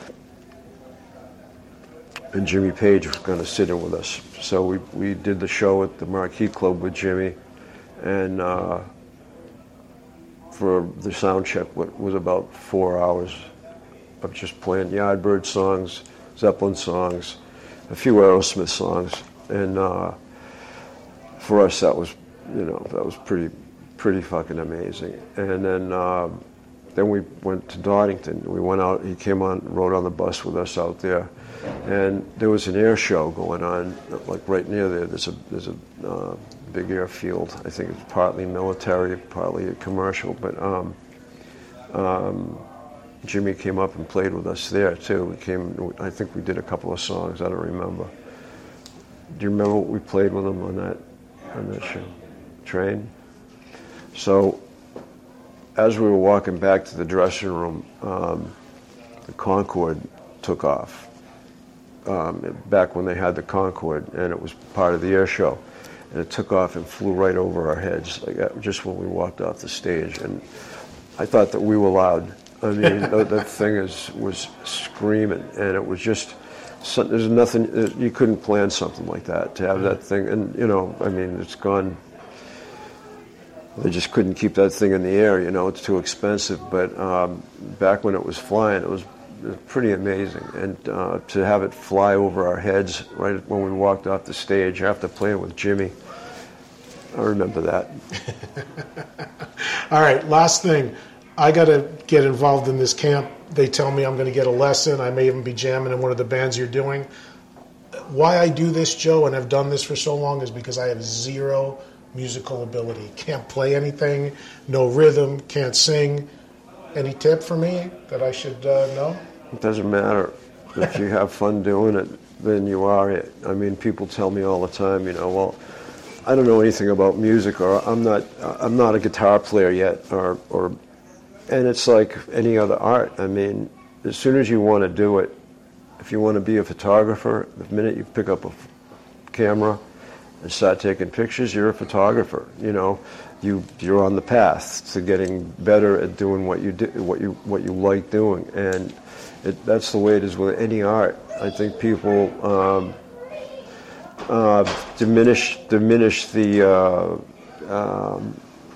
[SPEAKER 5] and Jimmy Page was going to sit in with us. So we, we did the show at the Marquee Club with Jimmy, and uh, for the sound check, what was about four hours of just playing Yardbird songs, Zeppelin songs, a few Aerosmith songs, and uh, for us that was, you know, that was pretty, pretty fucking amazing. And then, uh, then we went to Donington. We went out. He came on, rode on the bus with us out there, and there was an air show going on, like right near there. There's a there's a uh, big airfield. I think it's partly military, partly commercial. But um, um, Jimmy came up and played with us there too. We came. I think we did a couple of songs. I don't remember. Do you remember what we played with him on that on that show? Train. So as we were walking back to the dressing room, um, the Concorde took off. Um, back when they had the Concorde, and it was part of the air show, and it took off and flew right over our heads, like just when we walked off the stage. And I thought that we were loud. I mean, that, that thing is was screaming, and it was just. So, there's nothing you couldn't plan something like that to have that thing, and you know, I mean, it's gone. They just couldn't keep that thing in the air, you know. It's too expensive. But um, back when it was flying, it was, it was pretty amazing, and uh, to have it fly over our heads right when we walked off the stage after playing with Jimmy, I remember that.
[SPEAKER 3] All right, last thing. I got to get involved in this camp. They tell me I'm going to get a lesson. I may even be jamming in one of the bands you're doing. Why I do this, Joe, and have done this for so long is because I have zero musical ability. Can't play anything, no rhythm, can't sing. Any tip for me that I should uh, know?
[SPEAKER 5] It doesn't matter. If you have fun doing it, then you are it. I mean, people tell me all the time, you know, well, I don't know anything about music, or I'm not I'm not a guitar player yet, or or and it's like any other art. I mean, as soon as you want to do it, if you want to be a photographer, the minute you pick up a camera and start taking pictures, you're a photographer. You know, you you're on the path to getting better at doing what you do, what you what you like doing, and it, that's the way it is with any art. I think people um, uh, diminish diminish the uh, um,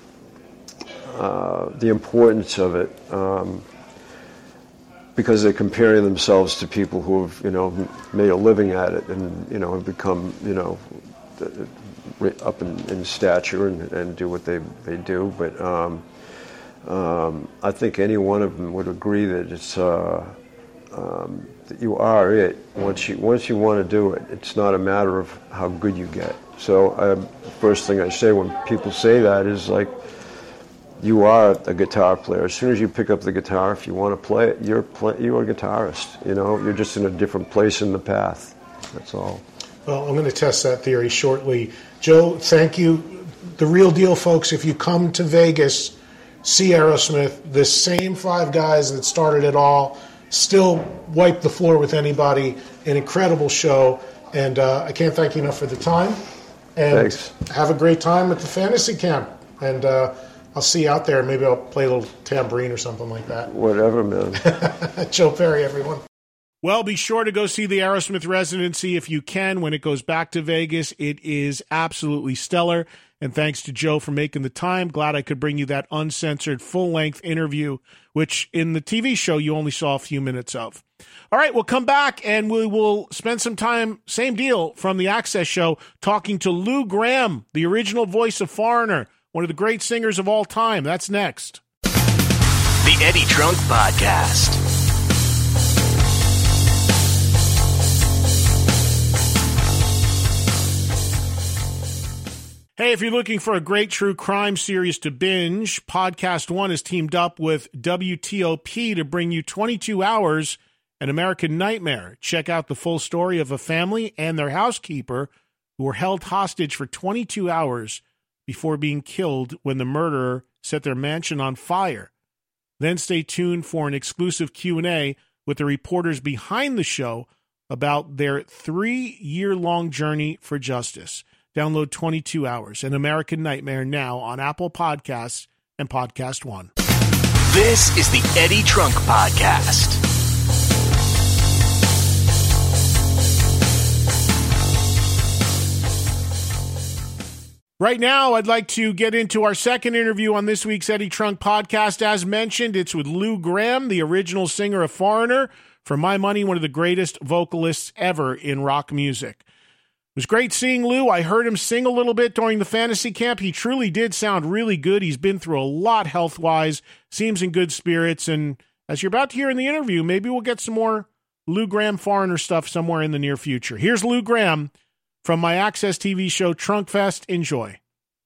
[SPEAKER 5] uh, the importance of it. Um, because they're comparing themselves to people who have, you know, made a living at it and, you know, have become, you know, up in, in stature and, and do what they, they do. But um, um, I think any one of them would agree that it's uh, um, that you are it. Once you once you want to do it, it's not a matter of how good you get. So uh, the first thing I say when people say that is like, you are a guitar player. As soon as you pick up the guitar, if you want to play it, you're play, you're a guitarist. You know, you're just in a different place in the path. That's all.
[SPEAKER 3] Well, I'm going to test that theory shortly. Joe, thank you. The real deal, folks. If you come to Vegas, see Aerosmith. The same five guys that started it all still wipe the floor with anybody. An incredible show, and uh, I can't thank you enough for the time. And
[SPEAKER 5] Thanks.
[SPEAKER 3] Have a great time at the Fantasy Camp. And uh, I'll see you out there. Maybe I'll play a little tambourine or something like that.
[SPEAKER 5] Whatever, man.
[SPEAKER 3] Joe Perry, everyone.
[SPEAKER 4] Well, be sure to go see the Aerosmith residency if you can when it goes back to Vegas. It is absolutely stellar. And thanks to Joe for making the time. Glad I could bring you that uncensored, full-length interview, which in the T V show you only saw a few minutes of. All right, we'll come back and we will spend some time, same deal, from the Access show, talking to Lou Gramm, the original voice of Foreigner, one of the great singers of all time. That's next.
[SPEAKER 2] The Eddie Trunk Podcast.
[SPEAKER 4] Hey, if you're looking for a great true crime series to binge, Podcast One has teamed up with W T O P to bring you twenty-two hours, An American Nightmare. Check out the full story of a family and their housekeeper who were held hostage for twenty-two hours before being killed when the murderer set their mansion on fire. Then stay tuned for an exclusive Q and A with the reporters behind the show about their three-year-long journey for justice. Download twenty-two hours, An American Nightmare, now on Apple Podcasts and Podcast One.
[SPEAKER 2] This is the Eddie Trunk Podcast.
[SPEAKER 4] Right now, I'd like to get into our second interview on this week's Eddie Trunk Podcast. As mentioned, it's with Lou Gramm, the original singer of Foreigner. For my money, one of the greatest vocalists ever in rock music. It was great seeing Lou. I heard him sing a little bit during the Fantasy Camp. He truly did sound really good. He's been through a lot health-wise, seems in good spirits, and as you're about to hear in the interview, maybe we'll get some more Lou Gramm Foreigner stuff somewhere in the near future. Here's Lou Gramm from my Access T V show Trunk Fest. Enjoy.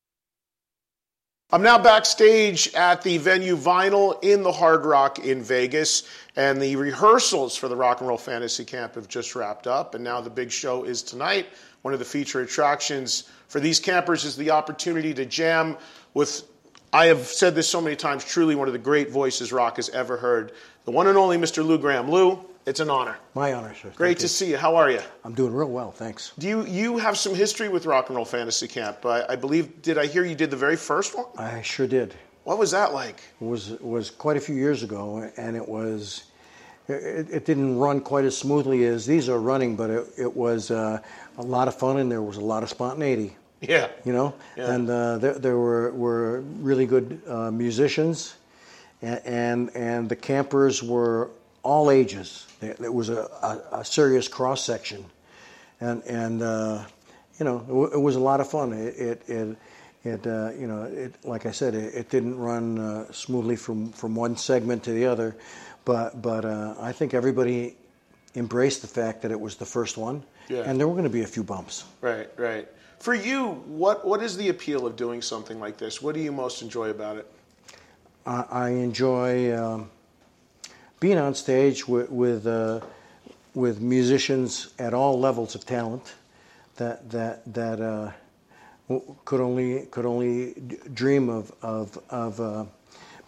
[SPEAKER 3] I'm now backstage at the venue Vinyl in the Hard Rock in Vegas, and the rehearsals for the Rock and Roll Fantasy Camp have just wrapped up, and now the big show is tonight. One of the feature attractions for these campers is the opportunity to jam with, I have said this so many times, truly one of the great voices rock has ever heard, the one and only Mister Lou Gramm. Lou, it's an honor.
[SPEAKER 6] My honor, sir.
[SPEAKER 3] Great
[SPEAKER 6] Thank
[SPEAKER 3] to
[SPEAKER 6] you.
[SPEAKER 3] see you. How are you?
[SPEAKER 6] I'm doing real well, thanks.
[SPEAKER 3] Do you you have some history with Rock and Roll Fantasy Camp? I, I believe, did I hear you did the very first one?
[SPEAKER 6] I sure did.
[SPEAKER 3] What was that like?
[SPEAKER 6] It was it was quite a few years ago, and it was it, it didn't run quite as smoothly as these are running, but it, it was uh, a lot of fun, and there was a lot of spontaneity.
[SPEAKER 3] Yeah.
[SPEAKER 6] You know,
[SPEAKER 3] Yeah.
[SPEAKER 6] and uh, there, there were were really good uh, musicians, and, and and the campers were all ages. There, there was a, a, a serious cross section, and and uh, you know it, w- it was a lot of fun. It it, it It, uh, you know, it, like I said, it, it didn't run uh, smoothly from, from one segment to the other, but but uh, I think everybody embraced the fact that it was the first one,
[SPEAKER 3] Yeah.
[SPEAKER 6] and there were going to be a few bumps.
[SPEAKER 3] Right, right. For you, what what is the appeal of doing something like this? What do you most enjoy about it?
[SPEAKER 6] I, I enjoy um, being on stage with with, uh, with musicians at all levels of talent that that that. Uh, could only could only dream of of of uh,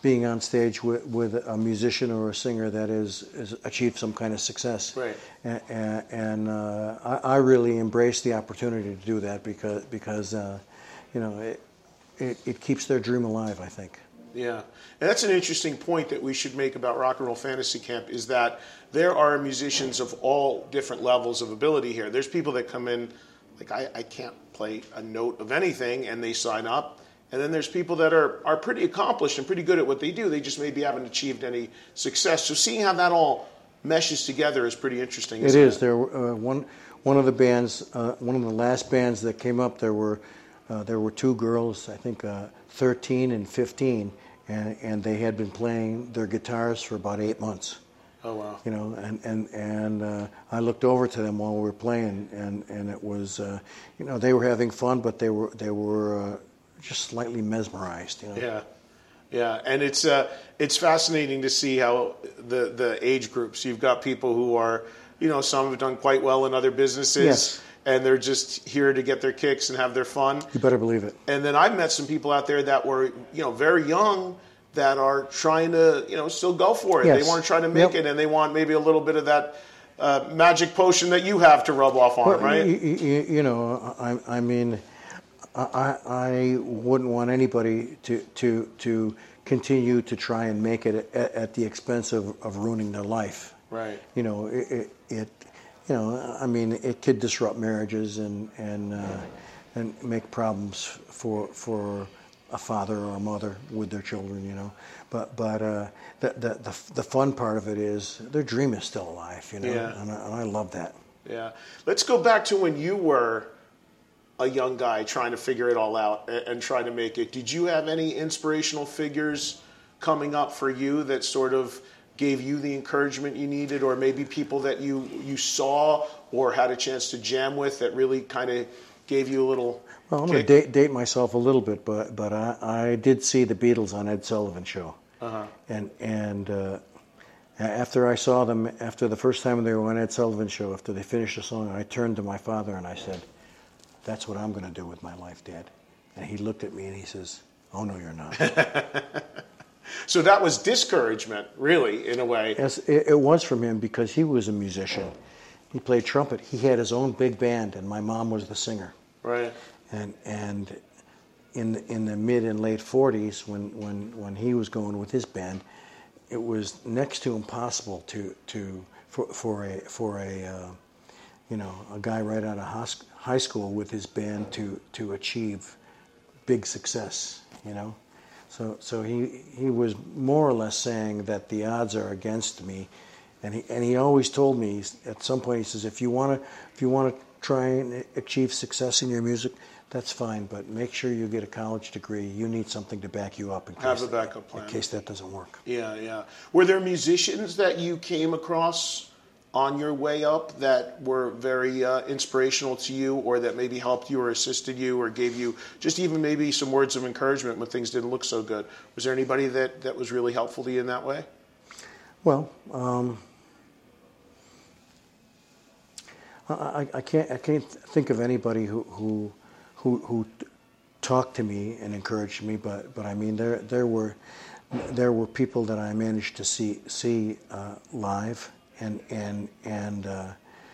[SPEAKER 6] being on stage with, with a musician or a singer that is, is achieved some kind of success.
[SPEAKER 3] Right.
[SPEAKER 6] And, and uh, I, I really embrace the opportunity to do that because because uh, you know it, it it keeps their dream alive, I think.
[SPEAKER 3] Yeah, and that's an interesting point that we should make about Rock and Roll Fantasy Camp is that there are musicians of all different levels of ability here. There's people that come in, like I, I can't play a note of anything, and they sign up. And then there's people that are, are pretty accomplished and pretty good at what they do. They just maybe haven't achieved any success. So seeing how that all meshes together is pretty interesting.
[SPEAKER 6] It is. It? There were uh, one one of the bands, uh, one of the last bands that came up. There were uh, there were two girls, I think, uh, thirteen and fifteen, and and they had been playing their guitars for about eight months.
[SPEAKER 3] Oh wow!
[SPEAKER 6] You know, and and and uh, I looked over to them while we were playing, and and it was, uh, you know, they were having fun, but they were they were. Uh, just slightly mesmerized, you know.
[SPEAKER 3] Yeah, yeah, and it's uh, it's fascinating to see how the the age groups. You've got people who are, you know, some have done quite well in other businesses,
[SPEAKER 6] yes.
[SPEAKER 3] and they're just here to get their kicks and have their fun.
[SPEAKER 6] You better believe it.
[SPEAKER 3] And then I've met some people out there that were, you know, very young that are trying to, you know, still go for it.
[SPEAKER 6] Yes.
[SPEAKER 3] They want to try to make
[SPEAKER 6] yep.
[SPEAKER 3] it, and they want maybe a little bit of that uh, magic potion that you have to rub off on,
[SPEAKER 6] well,
[SPEAKER 3] right?
[SPEAKER 6] You, you, you know, I, I mean. I, I wouldn't want anybody to, to to continue to try and make it at, at the expense of, of ruining their life.
[SPEAKER 3] Right.
[SPEAKER 6] You know, it, it, it you know, I mean, it could disrupt marriages and and uh, and make problems for for a father or a mother with their children. You know, but but uh, the, the the the fun part of it is their dream is still alive. You know,
[SPEAKER 3] Yeah.
[SPEAKER 6] and, I, and I love that.
[SPEAKER 3] Yeah. Let's go back to when you were a young guy trying to figure it all out and, and try to make it. Did you have any inspirational figures coming up for you that sort of gave you the encouragement you needed, or maybe people that you, you saw or had a chance to jam with that really kind of gave you a little
[SPEAKER 6] Well, I'm
[SPEAKER 3] kick?
[SPEAKER 6] going to date, date myself a little bit, but but I, I did see the Beatles on Ed Sullivan Show.
[SPEAKER 3] Uh-huh.
[SPEAKER 6] And, and uh, after I saw them, after the first time they were on Ed Sullivan Show, after they finished the song, I turned to my father and I said, "That's what I'm going to do with my life, Dad." And he looked at me and he says, "Oh, no, you're not."
[SPEAKER 3] So that was discouragement, really, in a way.
[SPEAKER 6] Yes, it, it was from him because he was a musician. He played trumpet. He had his own big band, and my mom was the singer.
[SPEAKER 3] Right.
[SPEAKER 6] And and in the, in the mid and late forties, when, when, when he was going with his band, it was next to impossible to to for for a for a uh, you know a guy right out of high school with his band to to achieve big success. You know, so so he he was more or less saying that the odds are against me, and he and he always told me at some point, he says, if you want to if you want to try and achieve success in your music, that's fine, but make sure you get a college degree. You need something to back you up in case,
[SPEAKER 3] Have a backup plan.
[SPEAKER 6] in case that doesn't work.
[SPEAKER 3] Yeah, yeah. Were there musicians that you came across on your way up that were very uh, inspirational to you, or that maybe helped you or assisted you or gave you just even maybe some words of encouragement when things didn't look so good? Was there anybody that, that was really helpful to you in that way?
[SPEAKER 6] Well, um, I, I can't I can't think of anybody who who who, who talked to me and encouraged me, but but I mean there there were there were people that I managed to see see uh, live and and and uh,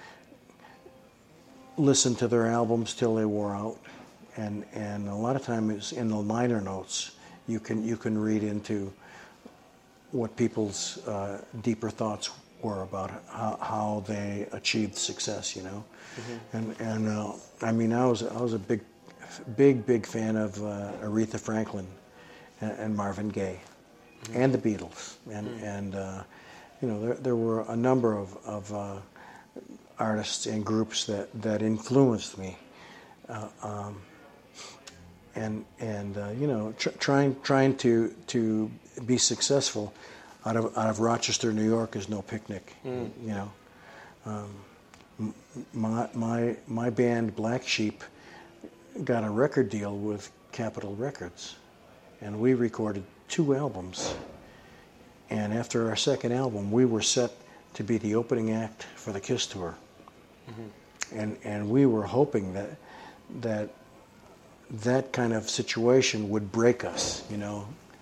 [SPEAKER 6] listen to their albums till they wore out, and and a lot of times in the liner notes you can you can read into what people's uh, deeper thoughts were about how, how they achieved success, you know. Mm-hmm. And and uh, I mean, I was I was a big, big, big fan of uh, Aretha Franklin and, and Marvin Gaye, mm-hmm. and the Beatles, and mm-hmm. and uh, you know there there were a number of of uh, artists and groups that that influenced me, uh, um, and and uh, you know tr- trying trying to to be successful out of out of Rochester, New York, is no picnic. Mm. You know, um, my my my band Black Sheep got a record deal with Capitol Records, and we recorded two albums. And after our second album, we were set to be the opening act for the Kiss tour. Mm-hmm. And and we were hoping that that that kind of situation would break us, you know.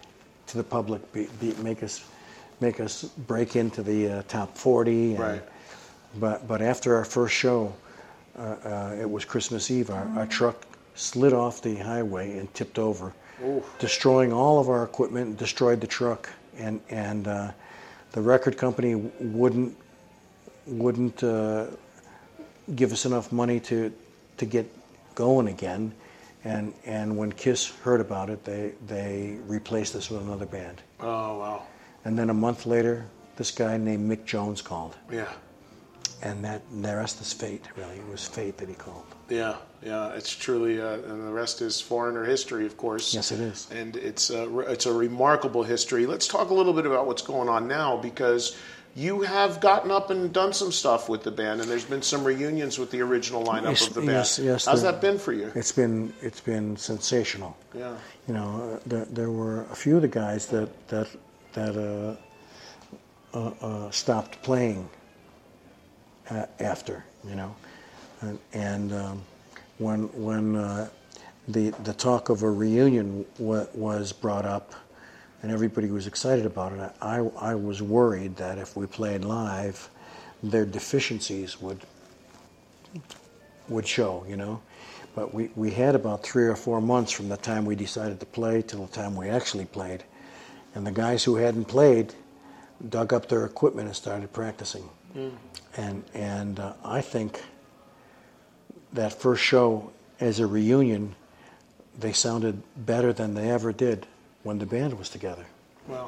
[SPEAKER 6] to the public, be, be, make us make us break into the uh, top forty. And,
[SPEAKER 3] Right.
[SPEAKER 6] But but after our first show, uh, uh, it was Christmas Eve. Our, our truck slid off the highway and tipped over,
[SPEAKER 3] Oof.
[SPEAKER 6] destroying all of our equipment. Destroyed the truck, and and uh, the record company wouldn't wouldn't uh, give us enough money to to get going again. And and when Kiss heard about it, they they replaced us with another band.
[SPEAKER 3] Oh, wow.
[SPEAKER 6] And then a month later, this guy named Mick Jones called.
[SPEAKER 3] Yeah.
[SPEAKER 6] And that and the rest is fate, really. It was fate that he called.
[SPEAKER 3] Yeah, yeah, it's truly, uh, and the rest is Foreigner history, of course.
[SPEAKER 6] Yes, it is.
[SPEAKER 3] And it's a, it's a remarkable history. Let's talk a little bit about what's going on now, because you have gotten up and done some stuff with the band, and there's been some reunions with the original lineup
[SPEAKER 6] Yes,
[SPEAKER 3] of the band.
[SPEAKER 6] yes, yes,
[SPEAKER 3] How's
[SPEAKER 6] there-
[SPEAKER 3] that been for you?
[SPEAKER 6] It's been it's been sensational.
[SPEAKER 3] Yeah.
[SPEAKER 6] You know, uh, there, there were a few of the guys that that that uh, uh, uh, stopped playing uh, after. You know, and, and um, when when uh, the the talk of a reunion wa- was brought up, and everybody was excited about it, I I was worried that if we played live, their deficiencies would would show. You know. But we, we had about three or four months from the time we decided to play till the time we actually played. And the guys who hadn't played dug up their equipment and started practicing. Mm. And and uh, I think that first show as a reunion, they sounded better than they ever did when the band was together.
[SPEAKER 3] Well.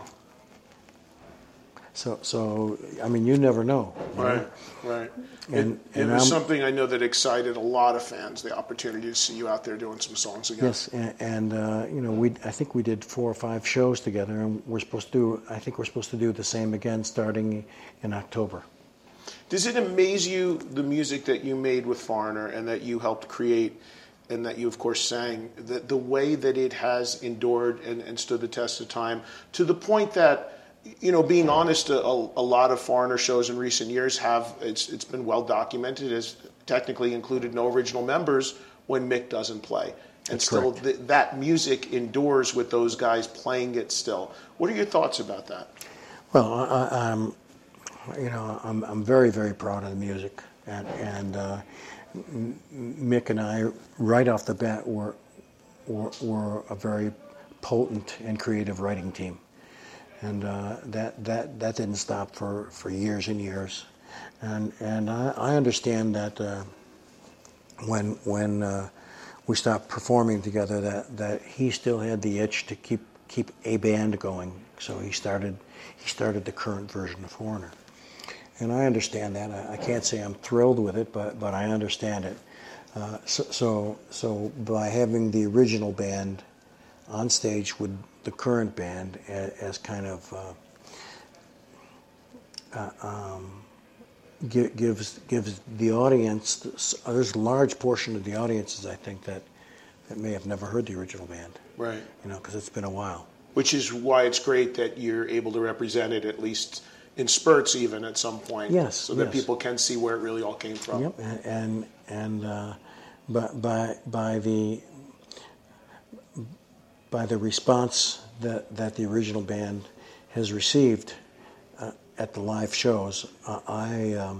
[SPEAKER 6] So, so I mean, you never know. You
[SPEAKER 3] Right,
[SPEAKER 6] know?
[SPEAKER 3] right.
[SPEAKER 6] And,
[SPEAKER 3] it, it
[SPEAKER 6] and
[SPEAKER 3] was
[SPEAKER 6] I'm-
[SPEAKER 3] something I know that excited a lot of fans, the opportunity to see you out there doing some songs again.
[SPEAKER 6] Yes, and, and uh, you know, we I think we did four or five shows together, and we're supposed to do. I think we're supposed to do the same again starting in October.
[SPEAKER 3] Does it amaze you, the music that you made with Foreigner and that you helped create and that you, of course, sang, the, the way that it has endured and, and stood the test of time, to the point that, you know, being honest, a, a lot of Foreigner shows in recent years have, it's it's been well documented, has technically included no original members when Mick doesn't play. And
[SPEAKER 6] That's
[SPEAKER 3] still,
[SPEAKER 6] correct.
[SPEAKER 3] th- that music endures with those guys playing it still. What are your thoughts about that?
[SPEAKER 6] Well, I, I, I'm, you know, I'm I'm very very proud of the music, and and uh, M- Mick and I right off the bat were, were were a very potent and creative writing team. And uh, that, that that didn't stop for, for years and years, and and I, I understand that uh, when when uh, we stopped performing together, that, that he still had the itch to keep keep a band going. So he started he started the current version of Foreigner, and I understand that. I, I can't say I'm thrilled with it, but but I understand it. Uh, so, so so by having the original band on stage with the current band as, as kind of uh, uh, um, gi- gives gives the audience. There's a large portion of the audiences, I think, that that may have never heard the original band.
[SPEAKER 3] Right.
[SPEAKER 6] You know, because it's been a while.
[SPEAKER 3] Which is why it's great that you're able to represent it, at least in spurts, even at some point.
[SPEAKER 6] Yes,
[SPEAKER 3] So that
[SPEAKER 6] yes.
[SPEAKER 3] people can see where it really all came from.
[SPEAKER 6] Yep, and and, and uh, by by by the by the response that, that the original band has received uh, at the live shows, uh, I, um,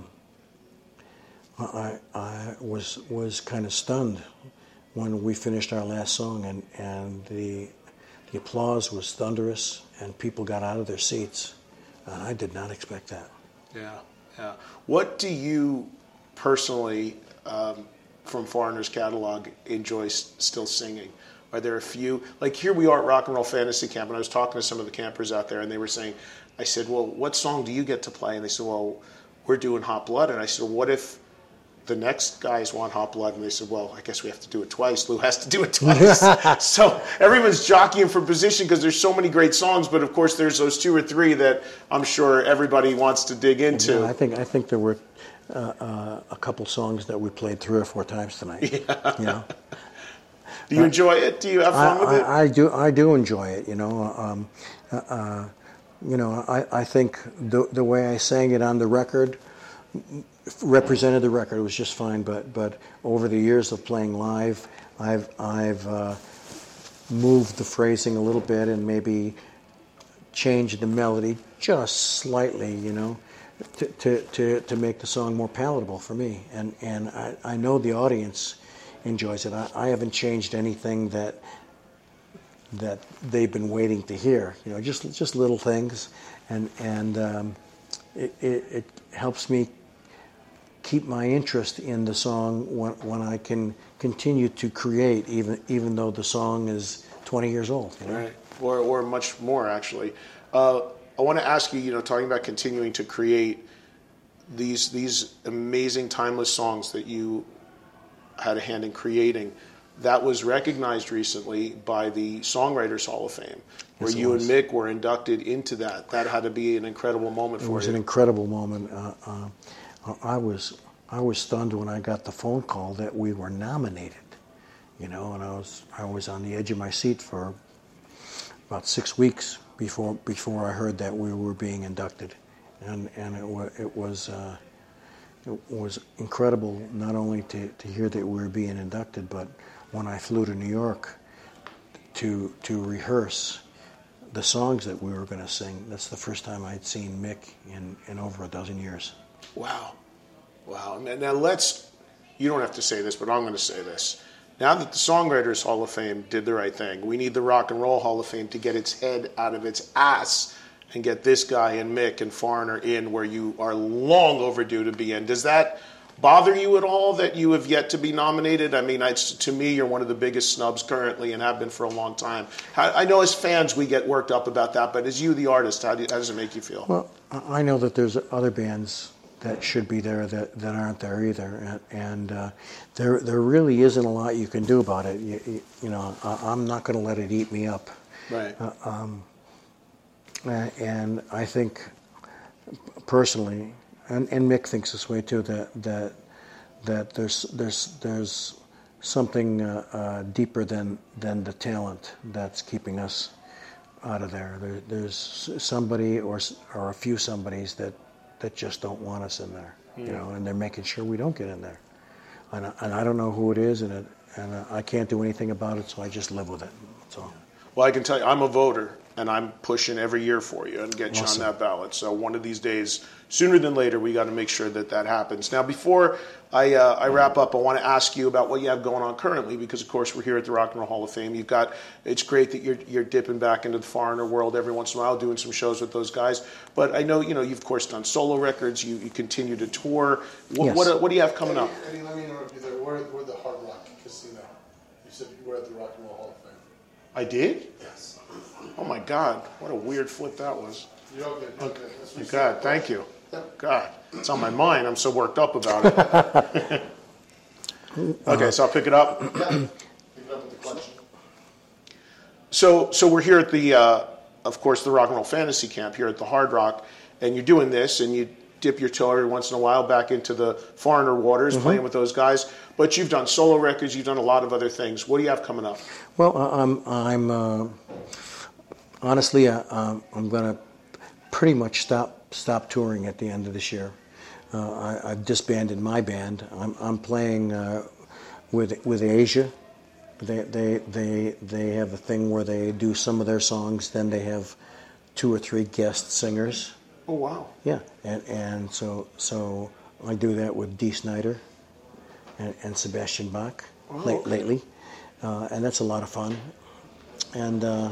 [SPEAKER 6] I I was was kind of stunned when we finished our last song, and, and the the applause was thunderous, and people got out of their seats. Uh, I did not expect that.
[SPEAKER 3] Yeah, yeah. What do you personally, um, from Foreigner's catalog, enjoy s- still singing? Are there a few? Like here we are at Rock and Roll Fantasy Camp, and I was talking to some of the campers out there, and they were saying, I said, well, what song do you get to play? And they said, well, we're doing Hot Blood. And I said, well, what if the next guys want Hot Blood? And they said, well, I guess we have to do it twice. Lou has to do it twice. So everyone's jockeying for position because there's so many great songs, but of course there's those two or three that I'm sure everybody wants to dig into.
[SPEAKER 6] Yeah, I think I think there were uh, uh, a couple songs that we played three or four times tonight.
[SPEAKER 3] Yeah.
[SPEAKER 6] You know?
[SPEAKER 3] Do you enjoy it? Do you have fun
[SPEAKER 6] I,
[SPEAKER 3] with it?
[SPEAKER 6] I, I do. I do enjoy it. You know. Um, uh, uh, you know. I, I think the the way I sang it on the record represented the record. It was just fine. But but over the years of playing live, I've I've uh, moved the phrasing a little bit and maybe change the melody just slightly, you know, to to, to, to make the song more palatable for me. And and I, I know the audience enjoys it. I, I haven't changed anything that that they've been waiting to hear. You know, just just little things, and and um, it, it it helps me keep my interest in the song when when I can continue to create, even even though the song is twenty years old. You know?
[SPEAKER 3] Right, or or much more actually. Uh, I want to ask you, you know, talking about continuing to create these these amazing timeless songs that you had a hand in creating. That was recognized recently by the Songwriters Hall of Fame, where
[SPEAKER 6] yes,
[SPEAKER 3] you
[SPEAKER 6] was.
[SPEAKER 3] and Mick were inducted into that. That had to be an incredible moment for you.
[SPEAKER 6] It was an incredible moment. Uh, uh, I was I was stunned when I got the phone call that we were nominated. You know, and I was I was on the edge of my seat for about six weeks before before I heard that we were being inducted, and and it was it was. Uh, It was incredible not only to, to hear that we were being inducted, but when I flew to New York to to rehearse the songs that we were going to sing. That's the first time I'd seen Mick in, in over a dozen years.
[SPEAKER 3] Wow. Wow. Now let's, you don't have to say this, but I'm going to say this. Now that the Songwriters Hall of Fame did the right thing, we need the Rock and Roll Hall of Fame to get its head out of its ass and get this guy and Mick and Foreigner in where you are long overdue to be in. Does that bother you at all that you have yet to be nominated? I mean, it's, to me, you're one of the biggest snubs currently and have been for a long time. I, I know as fans we get worked up about that, but as you, the artist, how, do, how does it make you feel?
[SPEAKER 6] Well, I know that there's other bands that should be there that, that aren't there either, and, and uh, there there really isn't a lot you can do about it. You, you, you know, I, I'm not going to let it eat me up.
[SPEAKER 3] Right.
[SPEAKER 6] Uh, um, and I think, personally, and, and Mick thinks this way too, that that that there's there's there's something uh, uh, deeper than than the talent that's keeping us out of there. there. There's somebody or or a few somebodies that, that just don't want us in there, mm. you know, and they're making sure we don't get in there. And I, and I don't know who it is, and it, and I can't do anything about it, so I just live with it. That's all.
[SPEAKER 3] Well, I can tell you, I'm a voter, and I'm pushing every year for you and get you
[SPEAKER 6] Awesome.
[SPEAKER 3] on that ballot. So one of these days, sooner than later, we got to make sure that that happens. Now, before I, uh, I wrap up, I want to ask you about what you have going on currently, because, of course, we're here at the Rock and Roll Hall of Fame. You've got, it's great that you're you're dipping back into the Foreigner world every once in a while, doing some shows with those guys. But I know, you know, you've, of course, done solo records. You, you continue to tour. What,
[SPEAKER 6] Yes.
[SPEAKER 3] what, what do you have coming up?
[SPEAKER 7] Eddie, let me interrupt you there. We're, we're the Hard Rock Casino. You said you were at the Rock and Roll Hall of Fame.
[SPEAKER 3] I did?
[SPEAKER 7] Yes.
[SPEAKER 3] Oh, my God. What a weird flip that was.
[SPEAKER 7] You're okay. You're okay. That's what you
[SPEAKER 3] God,
[SPEAKER 7] said.
[SPEAKER 3] thank you. God, it's on my mind. I'm so worked up about it. Okay, so I'll pick it up.
[SPEAKER 7] Yeah. Pick it up with the question.
[SPEAKER 3] So, so we're here at the, uh, of course, the Rock and Roll Fantasy Camp here at the Hard Rock, and you're doing this, and you dip your toe every once in a while back into the Foreigner waters, mm-hmm. playing with those guys. But you've done solo records, you've done a lot of other things. What do you have coming up?
[SPEAKER 6] Well, I'm I'm uh, honestly uh, um, I'm going to pretty much stop stop touring at the end of this year. Uh, I, I've disbanded my band. I'm I'm playing uh, with with Asia. They they they they have a thing where they do some of their songs, then they have two or three guest singers.
[SPEAKER 3] Oh wow!
[SPEAKER 6] Yeah, and and so so I do that with Dee Snider and, and Sebastian Bach
[SPEAKER 3] Oh,
[SPEAKER 6] late,
[SPEAKER 3] okay.
[SPEAKER 6] lately, uh, and that's a lot of fun. And uh,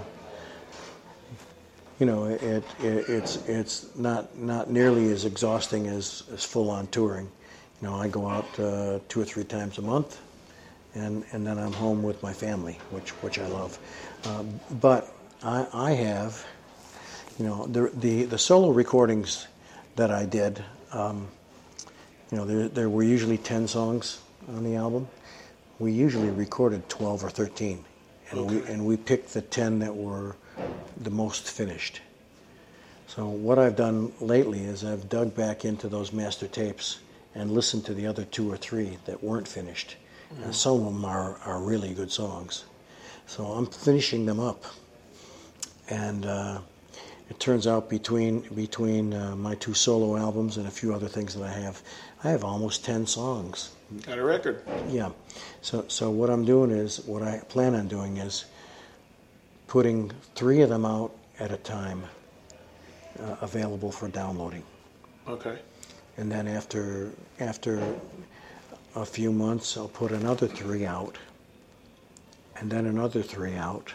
[SPEAKER 6] you know, it, it it's it's not not nearly as exhausting as, as full on touring. You know, I go out uh, two or three times a month, and and then I'm home with my family, which which I love. Uh, but I I have. You know, the, the the solo recordings that I did, um, you know, there, there were usually ten songs on the album. We usually recorded twelve or thirteen, and
[SPEAKER 3] Okay.
[SPEAKER 6] we and we picked the ten that were the most finished. So what I've done lately is I've dug back into those master tapes and listened to the other two or three that weren't finished.
[SPEAKER 3] Mm-hmm.
[SPEAKER 6] And some of them are, are really good songs. So I'm finishing them up. And uh, it turns out between between uh, my two solo albums and a few other things that I have, I have almost ten songs.
[SPEAKER 3] Got a record.
[SPEAKER 6] Yeah. So so what I'm doing is, what I plan on doing is putting three of them out at a time uh, available for downloading.
[SPEAKER 3] Okay.
[SPEAKER 6] And then after after a few months, I'll put another three out, and then another three out,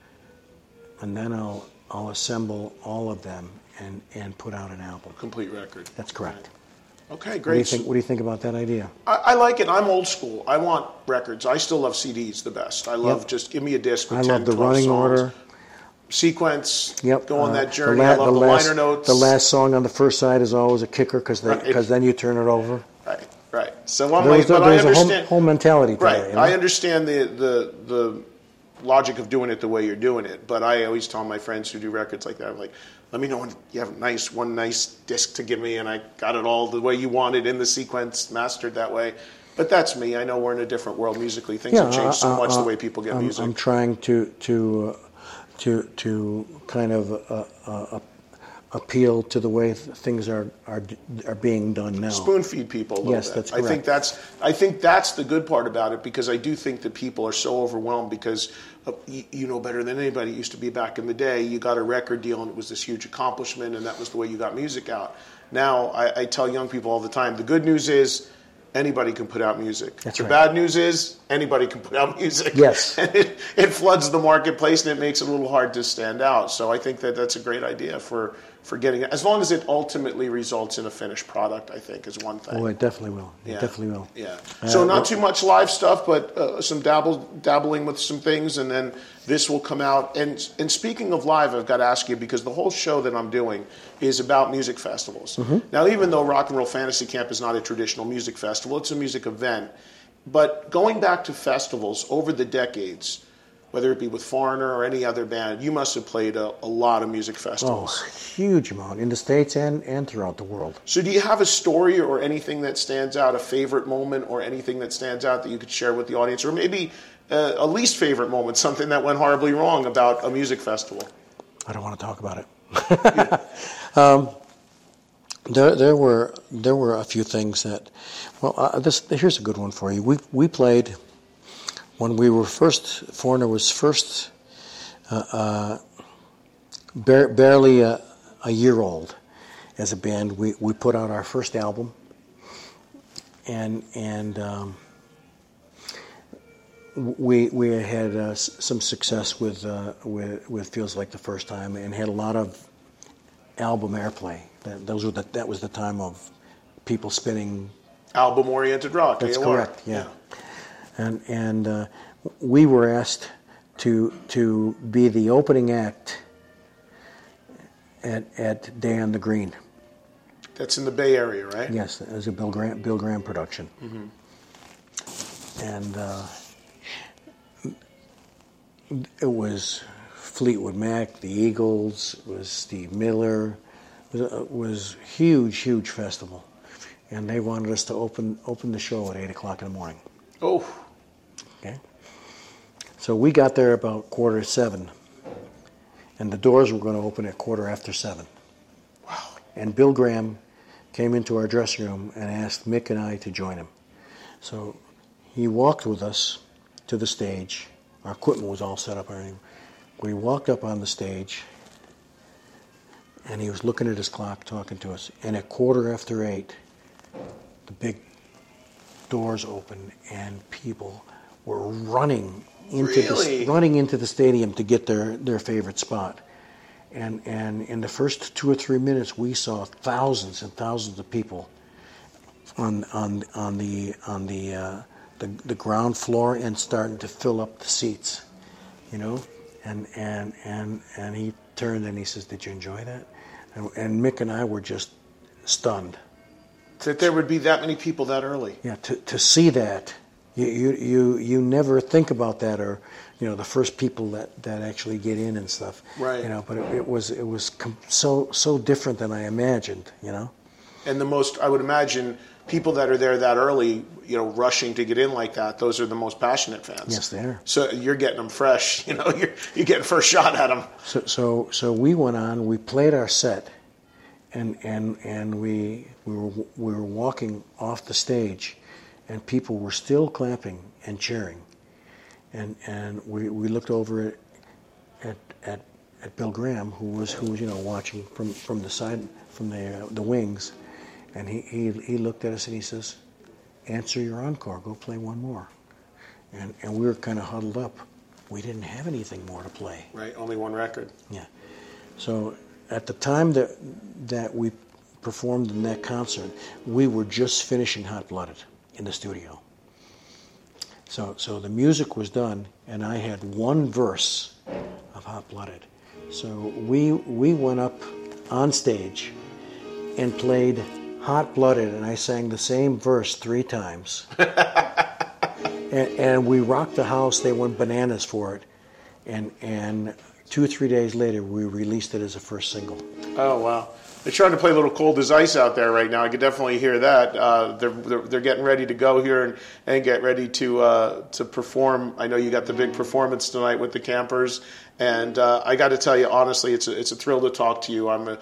[SPEAKER 6] and then I'll I'll assemble all of them and, and put out an album.
[SPEAKER 3] Complete record.
[SPEAKER 6] That's correct.
[SPEAKER 3] Okay,
[SPEAKER 6] What do
[SPEAKER 3] great.
[SPEAKER 6] you think? What do you think about that idea?
[SPEAKER 3] I, I like it. I'm old school. I want records. I still love C Ds the best. I love
[SPEAKER 6] Yep.
[SPEAKER 3] just give me a disc with
[SPEAKER 6] I
[SPEAKER 3] ten,
[SPEAKER 6] love the
[SPEAKER 3] twelve
[SPEAKER 6] running
[SPEAKER 3] songs.
[SPEAKER 6] order.
[SPEAKER 3] Sequence.
[SPEAKER 6] Yep.
[SPEAKER 3] Go on
[SPEAKER 6] uh,
[SPEAKER 3] that journey.
[SPEAKER 6] la-
[SPEAKER 3] I love the,
[SPEAKER 6] last,
[SPEAKER 3] liner notes.
[SPEAKER 6] The last song on the first side is always a kicker because
[SPEAKER 3] Right.
[SPEAKER 6] then you turn it over.
[SPEAKER 3] Right, right. So I'm
[SPEAKER 6] There
[SPEAKER 3] like,
[SPEAKER 6] was, a,
[SPEAKER 3] but
[SPEAKER 6] there
[SPEAKER 3] I
[SPEAKER 6] was a whole,
[SPEAKER 3] understand.
[SPEAKER 6] whole mentality to
[SPEAKER 3] Right.
[SPEAKER 6] that. You know?
[SPEAKER 3] I understand the, the the logic of doing it the way you're doing it, but I always tell my friends who do records like that, I'm like, let me know when you have a nice one nice disc to give me, and I got it all the way you want it in the sequence, mastered that way. But that's me. I know we're in a different world musically. Things have changed so
[SPEAKER 6] uh,
[SPEAKER 3] much
[SPEAKER 6] uh,
[SPEAKER 3] the way people get
[SPEAKER 6] I'm,
[SPEAKER 3] music.
[SPEAKER 6] I'm trying to to uh, to to kind of uh, uh, appeal to the way th- things are are are being done now.
[SPEAKER 3] Spoon feed people a little
[SPEAKER 6] Yes,
[SPEAKER 3] bit.
[SPEAKER 6] that's
[SPEAKER 3] I think
[SPEAKER 6] correct.
[SPEAKER 3] that's I think that's the good part about it, because I do think that people are so overwhelmed because uh, you, you know better than anybody. It used to be back in the day, you got a record deal and it was this huge accomplishment, and that was the way you got music out. Now I, I tell young people all the time, the good news is anybody can put out music.
[SPEAKER 6] That's
[SPEAKER 3] the
[SPEAKER 6] right.
[SPEAKER 3] bad news is anybody can put out music.
[SPEAKER 6] Yes.
[SPEAKER 3] And it, it floods the marketplace and it makes it a little hard to stand out. So I think that that's a great idea for, for getting it. As long as it ultimately results in a finished product, I think is one thing.
[SPEAKER 6] Oh, it definitely will. It
[SPEAKER 3] Yeah.
[SPEAKER 6] definitely will.
[SPEAKER 3] Yeah.
[SPEAKER 6] Uh,
[SPEAKER 3] So not
[SPEAKER 6] well-
[SPEAKER 3] too much live stuff, but uh, some dabble, dabbling with some things, and then this will come out. And and speaking of live, I've got to ask you, because the whole show that I'm doing is about music festivals.
[SPEAKER 6] Mm-hmm.
[SPEAKER 3] Now, even though Rock and Roll Fantasy Camp is not a traditional music festival, it's a music event. But going back to festivals over the decades, whether it be with Foreigner or any other band, you must have played a, a lot of music
[SPEAKER 6] Oh,
[SPEAKER 3] festivals.
[SPEAKER 6] huge amount in the States and, and throughout the world.
[SPEAKER 3] So do you have a story or anything that stands out, a favorite moment or anything that stands out that you could share with the audience? Or maybe uh, a least favorite moment, something that went horribly wrong about a music festival?
[SPEAKER 6] I don't want to talk about it. um, there, there were there were a few things that. Well, uh, this here's a good one for you. We we played when we were first. Foreigner was first, uh, uh, bar, barely a, a year old as a band. We we put out our first album, and and. Um, We we had uh, s- some success with uh, with with Feels Like the First Time, and had a lot of album airplay. That those were the, that was the time of people spinning.
[SPEAKER 3] Album-oriented rock.
[SPEAKER 6] That's
[SPEAKER 3] A O R.
[SPEAKER 6] correct. Yeah, and and uh, we were asked to to be the opening act at at Day on the Green.
[SPEAKER 3] That's in the Bay Area, right?
[SPEAKER 6] Yes, it was a Bill Graham Bill Graham production,
[SPEAKER 3] Mm-hmm.
[SPEAKER 6] and. Uh, It was Fleetwood Mac, the Eagles, it was Steve Miller. It was a, it was a huge, huge festival. And they wanted us to open open the show at eight o'clock in the morning.
[SPEAKER 3] Oh,
[SPEAKER 6] Okay? So we got there about quarter to seven. And the doors were going to open at quarter after seven.
[SPEAKER 3] wow.
[SPEAKER 6] And Bill Graham came into our dressing room and asked Mick and I to join him. So he walked with us to the stage. Our equipment was all set up and everything. We walked up on the stage, and he was looking at his clock, talking to us. And at quarter after eight, the big doors opened, and people were running into
[SPEAKER 3] Really?
[SPEAKER 6] the running into the stadium to get their, their favorite spot. And and in the first two or three minutes, we saw thousands and thousands of people on on on the on the. Uh, The, the ground floor and starting to fill up the seats, you know, and and and and he turned and he says, "Did you enjoy that?" And, and Mick and I were just stunned.
[SPEAKER 3] That there would be that many people that early.
[SPEAKER 6] Yeah, to to see that, you you you, you never think about that, or you know, the first people that, that actually get in and stuff,
[SPEAKER 3] Right.
[SPEAKER 6] You know, but it, it was it was com- so so different than I imagined, you know.
[SPEAKER 3] And the most, I would imagine, people that are there that early, you know, rushing to get in like that, those are the most passionate fans.
[SPEAKER 6] Yes, they are.
[SPEAKER 3] So you're getting them fresh, you know, you're, you're getting first shot at them.
[SPEAKER 6] So, so, so we went on. We played our set, and and and we we were we were walking off the stage, and people were still clapping and cheering, and and we, we looked over at at at Bill Graham, who was who was you know watching from, from the side from the uh, the wings, and he, he he looked at us and he says, "Answer your encore. Go play one more." And and we were kind of huddled up. We didn't have anything more to play.
[SPEAKER 3] Right, only one record.
[SPEAKER 6] Yeah. So at the time that that we performed in that concert, we were just finishing Hot Blooded in the studio. So so the music was done, and I had one verse of Hot Blooded. So we we went up on stage and played Hot Blooded, and I sang the same verse three times. and, and we rocked the house. They went bananas for it. And and two or three days later, we released it as a first single.
[SPEAKER 3] Oh, wow. They're trying to play a little cold as ice out there right now. I could definitely hear that. Uh, they're, they're they're getting ready to go here and, and get ready to uh, to perform. I know you got the big performance tonight with the Campers, and uh, I got to tell you honestly, it's a, it's a thrill to talk to you. I'm a,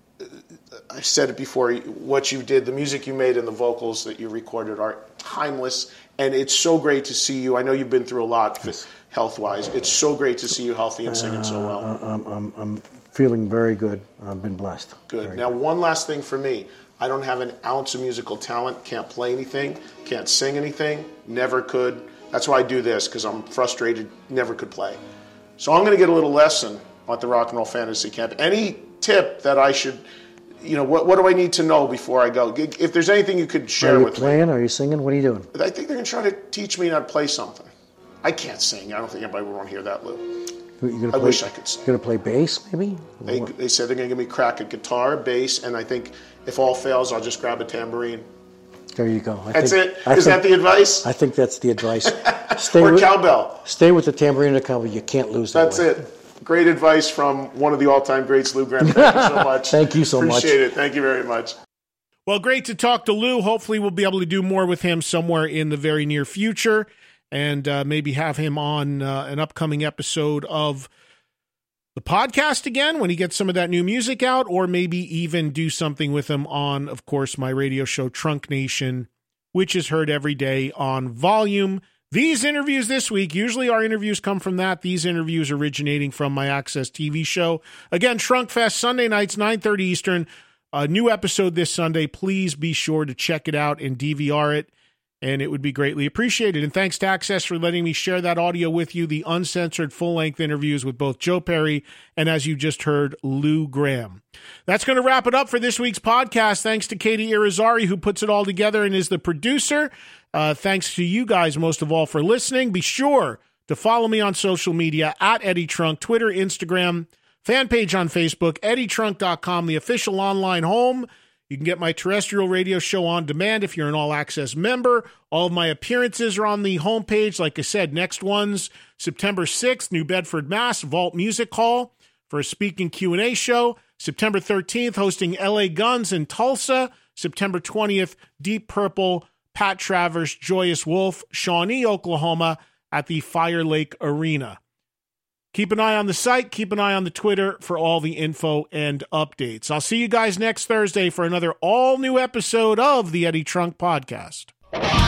[SPEAKER 3] I said it before. What you did, the music you made, and the vocals that you recorded are timeless, and it's so great to see you. I know you've been through a lot health-wise. It's so great to see you healthy and singing so well.
[SPEAKER 6] Uh, I'm, I'm, I'm feeling very good. I've been blessed.
[SPEAKER 3] Good.
[SPEAKER 6] Very
[SPEAKER 3] now,
[SPEAKER 6] good.
[SPEAKER 3] one last thing for me. I don't have an ounce of musical talent. Can't play anything. Can't sing anything. Never could. That's why I do this, because I'm frustrated. Never could play. So I'm going to get a little lesson at the Rock and Roll Fantasy Camp. Any tip that I should, you know, what what do I need to know before I go? If there's anything you could share
[SPEAKER 6] Are you
[SPEAKER 3] with
[SPEAKER 6] playing?
[SPEAKER 3] me.
[SPEAKER 6] Are you singing? What are you doing?
[SPEAKER 3] I think they're going to try to teach me how to play something. I can't sing. I don't think anybody would want to hear that, Lou.
[SPEAKER 6] You're gonna
[SPEAKER 3] I
[SPEAKER 6] play,
[SPEAKER 3] wish I could sing.
[SPEAKER 6] You're going to play bass, maybe?
[SPEAKER 3] They, they said they're going to give me a crack at guitar, bass, and I think if all fails, I'll just grab a tambourine.
[SPEAKER 6] There you go. I
[SPEAKER 3] That's
[SPEAKER 6] think,
[SPEAKER 3] it?
[SPEAKER 6] I
[SPEAKER 3] Is
[SPEAKER 6] think,
[SPEAKER 3] that the advice?
[SPEAKER 6] I think that's the advice. Stay
[SPEAKER 3] Or
[SPEAKER 6] with,
[SPEAKER 3] cowbell.
[SPEAKER 6] Stay with the tambourine and the cowbell. You can't lose that
[SPEAKER 3] That's
[SPEAKER 6] way.
[SPEAKER 3] it. Great advice from one of the all-time greats, Lou Graham. Thank you so much.
[SPEAKER 6] Thank you so much.
[SPEAKER 3] Appreciate it. Thank you very much.
[SPEAKER 4] Well, great to talk to Lou. Hopefully we'll be able to do more with him somewhere in the very near future, and uh, maybe have him on uh, an upcoming episode of the podcast again when he gets some of that new music out, or maybe even do something with him on, of course, my radio show, Trunk Nation, which is heard every day on Volume. These interviews this week, usually our interviews come from that. These interviews originating from my Access T V show. Again, Trunk Fest, Sunday nights, nine thirty Eastern. A new episode this Sunday. Please be sure to check it out and D V R it, and it would be greatly appreciated. And thanks to Access for letting me share that audio with you, the uncensored full-length interviews with both Joe Perry and, as you just heard, Lou Graham. That's going to wrap it up for this week's podcast. Thanks to Katie Irizarry, who puts it all together and is the producer. Uh, thanks to you guys, most of all, for listening. Be sure to follow me on social media, at Eddie Trunk, Twitter, Instagram, fan page on Facebook, eddie trunk dot com, the official online home. You can get my terrestrial radio show on demand if you're an All Access member. All of my appearances are on the homepage. Like I said, next one's September sixth, New Bedford, Mass, Vault Music Hall for a speaking Q and A show. September thirteenth, hosting L A Guns in Tulsa. September twentieth, Deep Purple, Pat Travers, Joyous Wolf, Shawnee, Oklahoma at the Fire Lake Arena. Keep an eye on the site. Keep an eye on the Twitter for all the info and updates. I'll see you guys next Thursday for another all-new episode of the Eddie Trunk Podcast.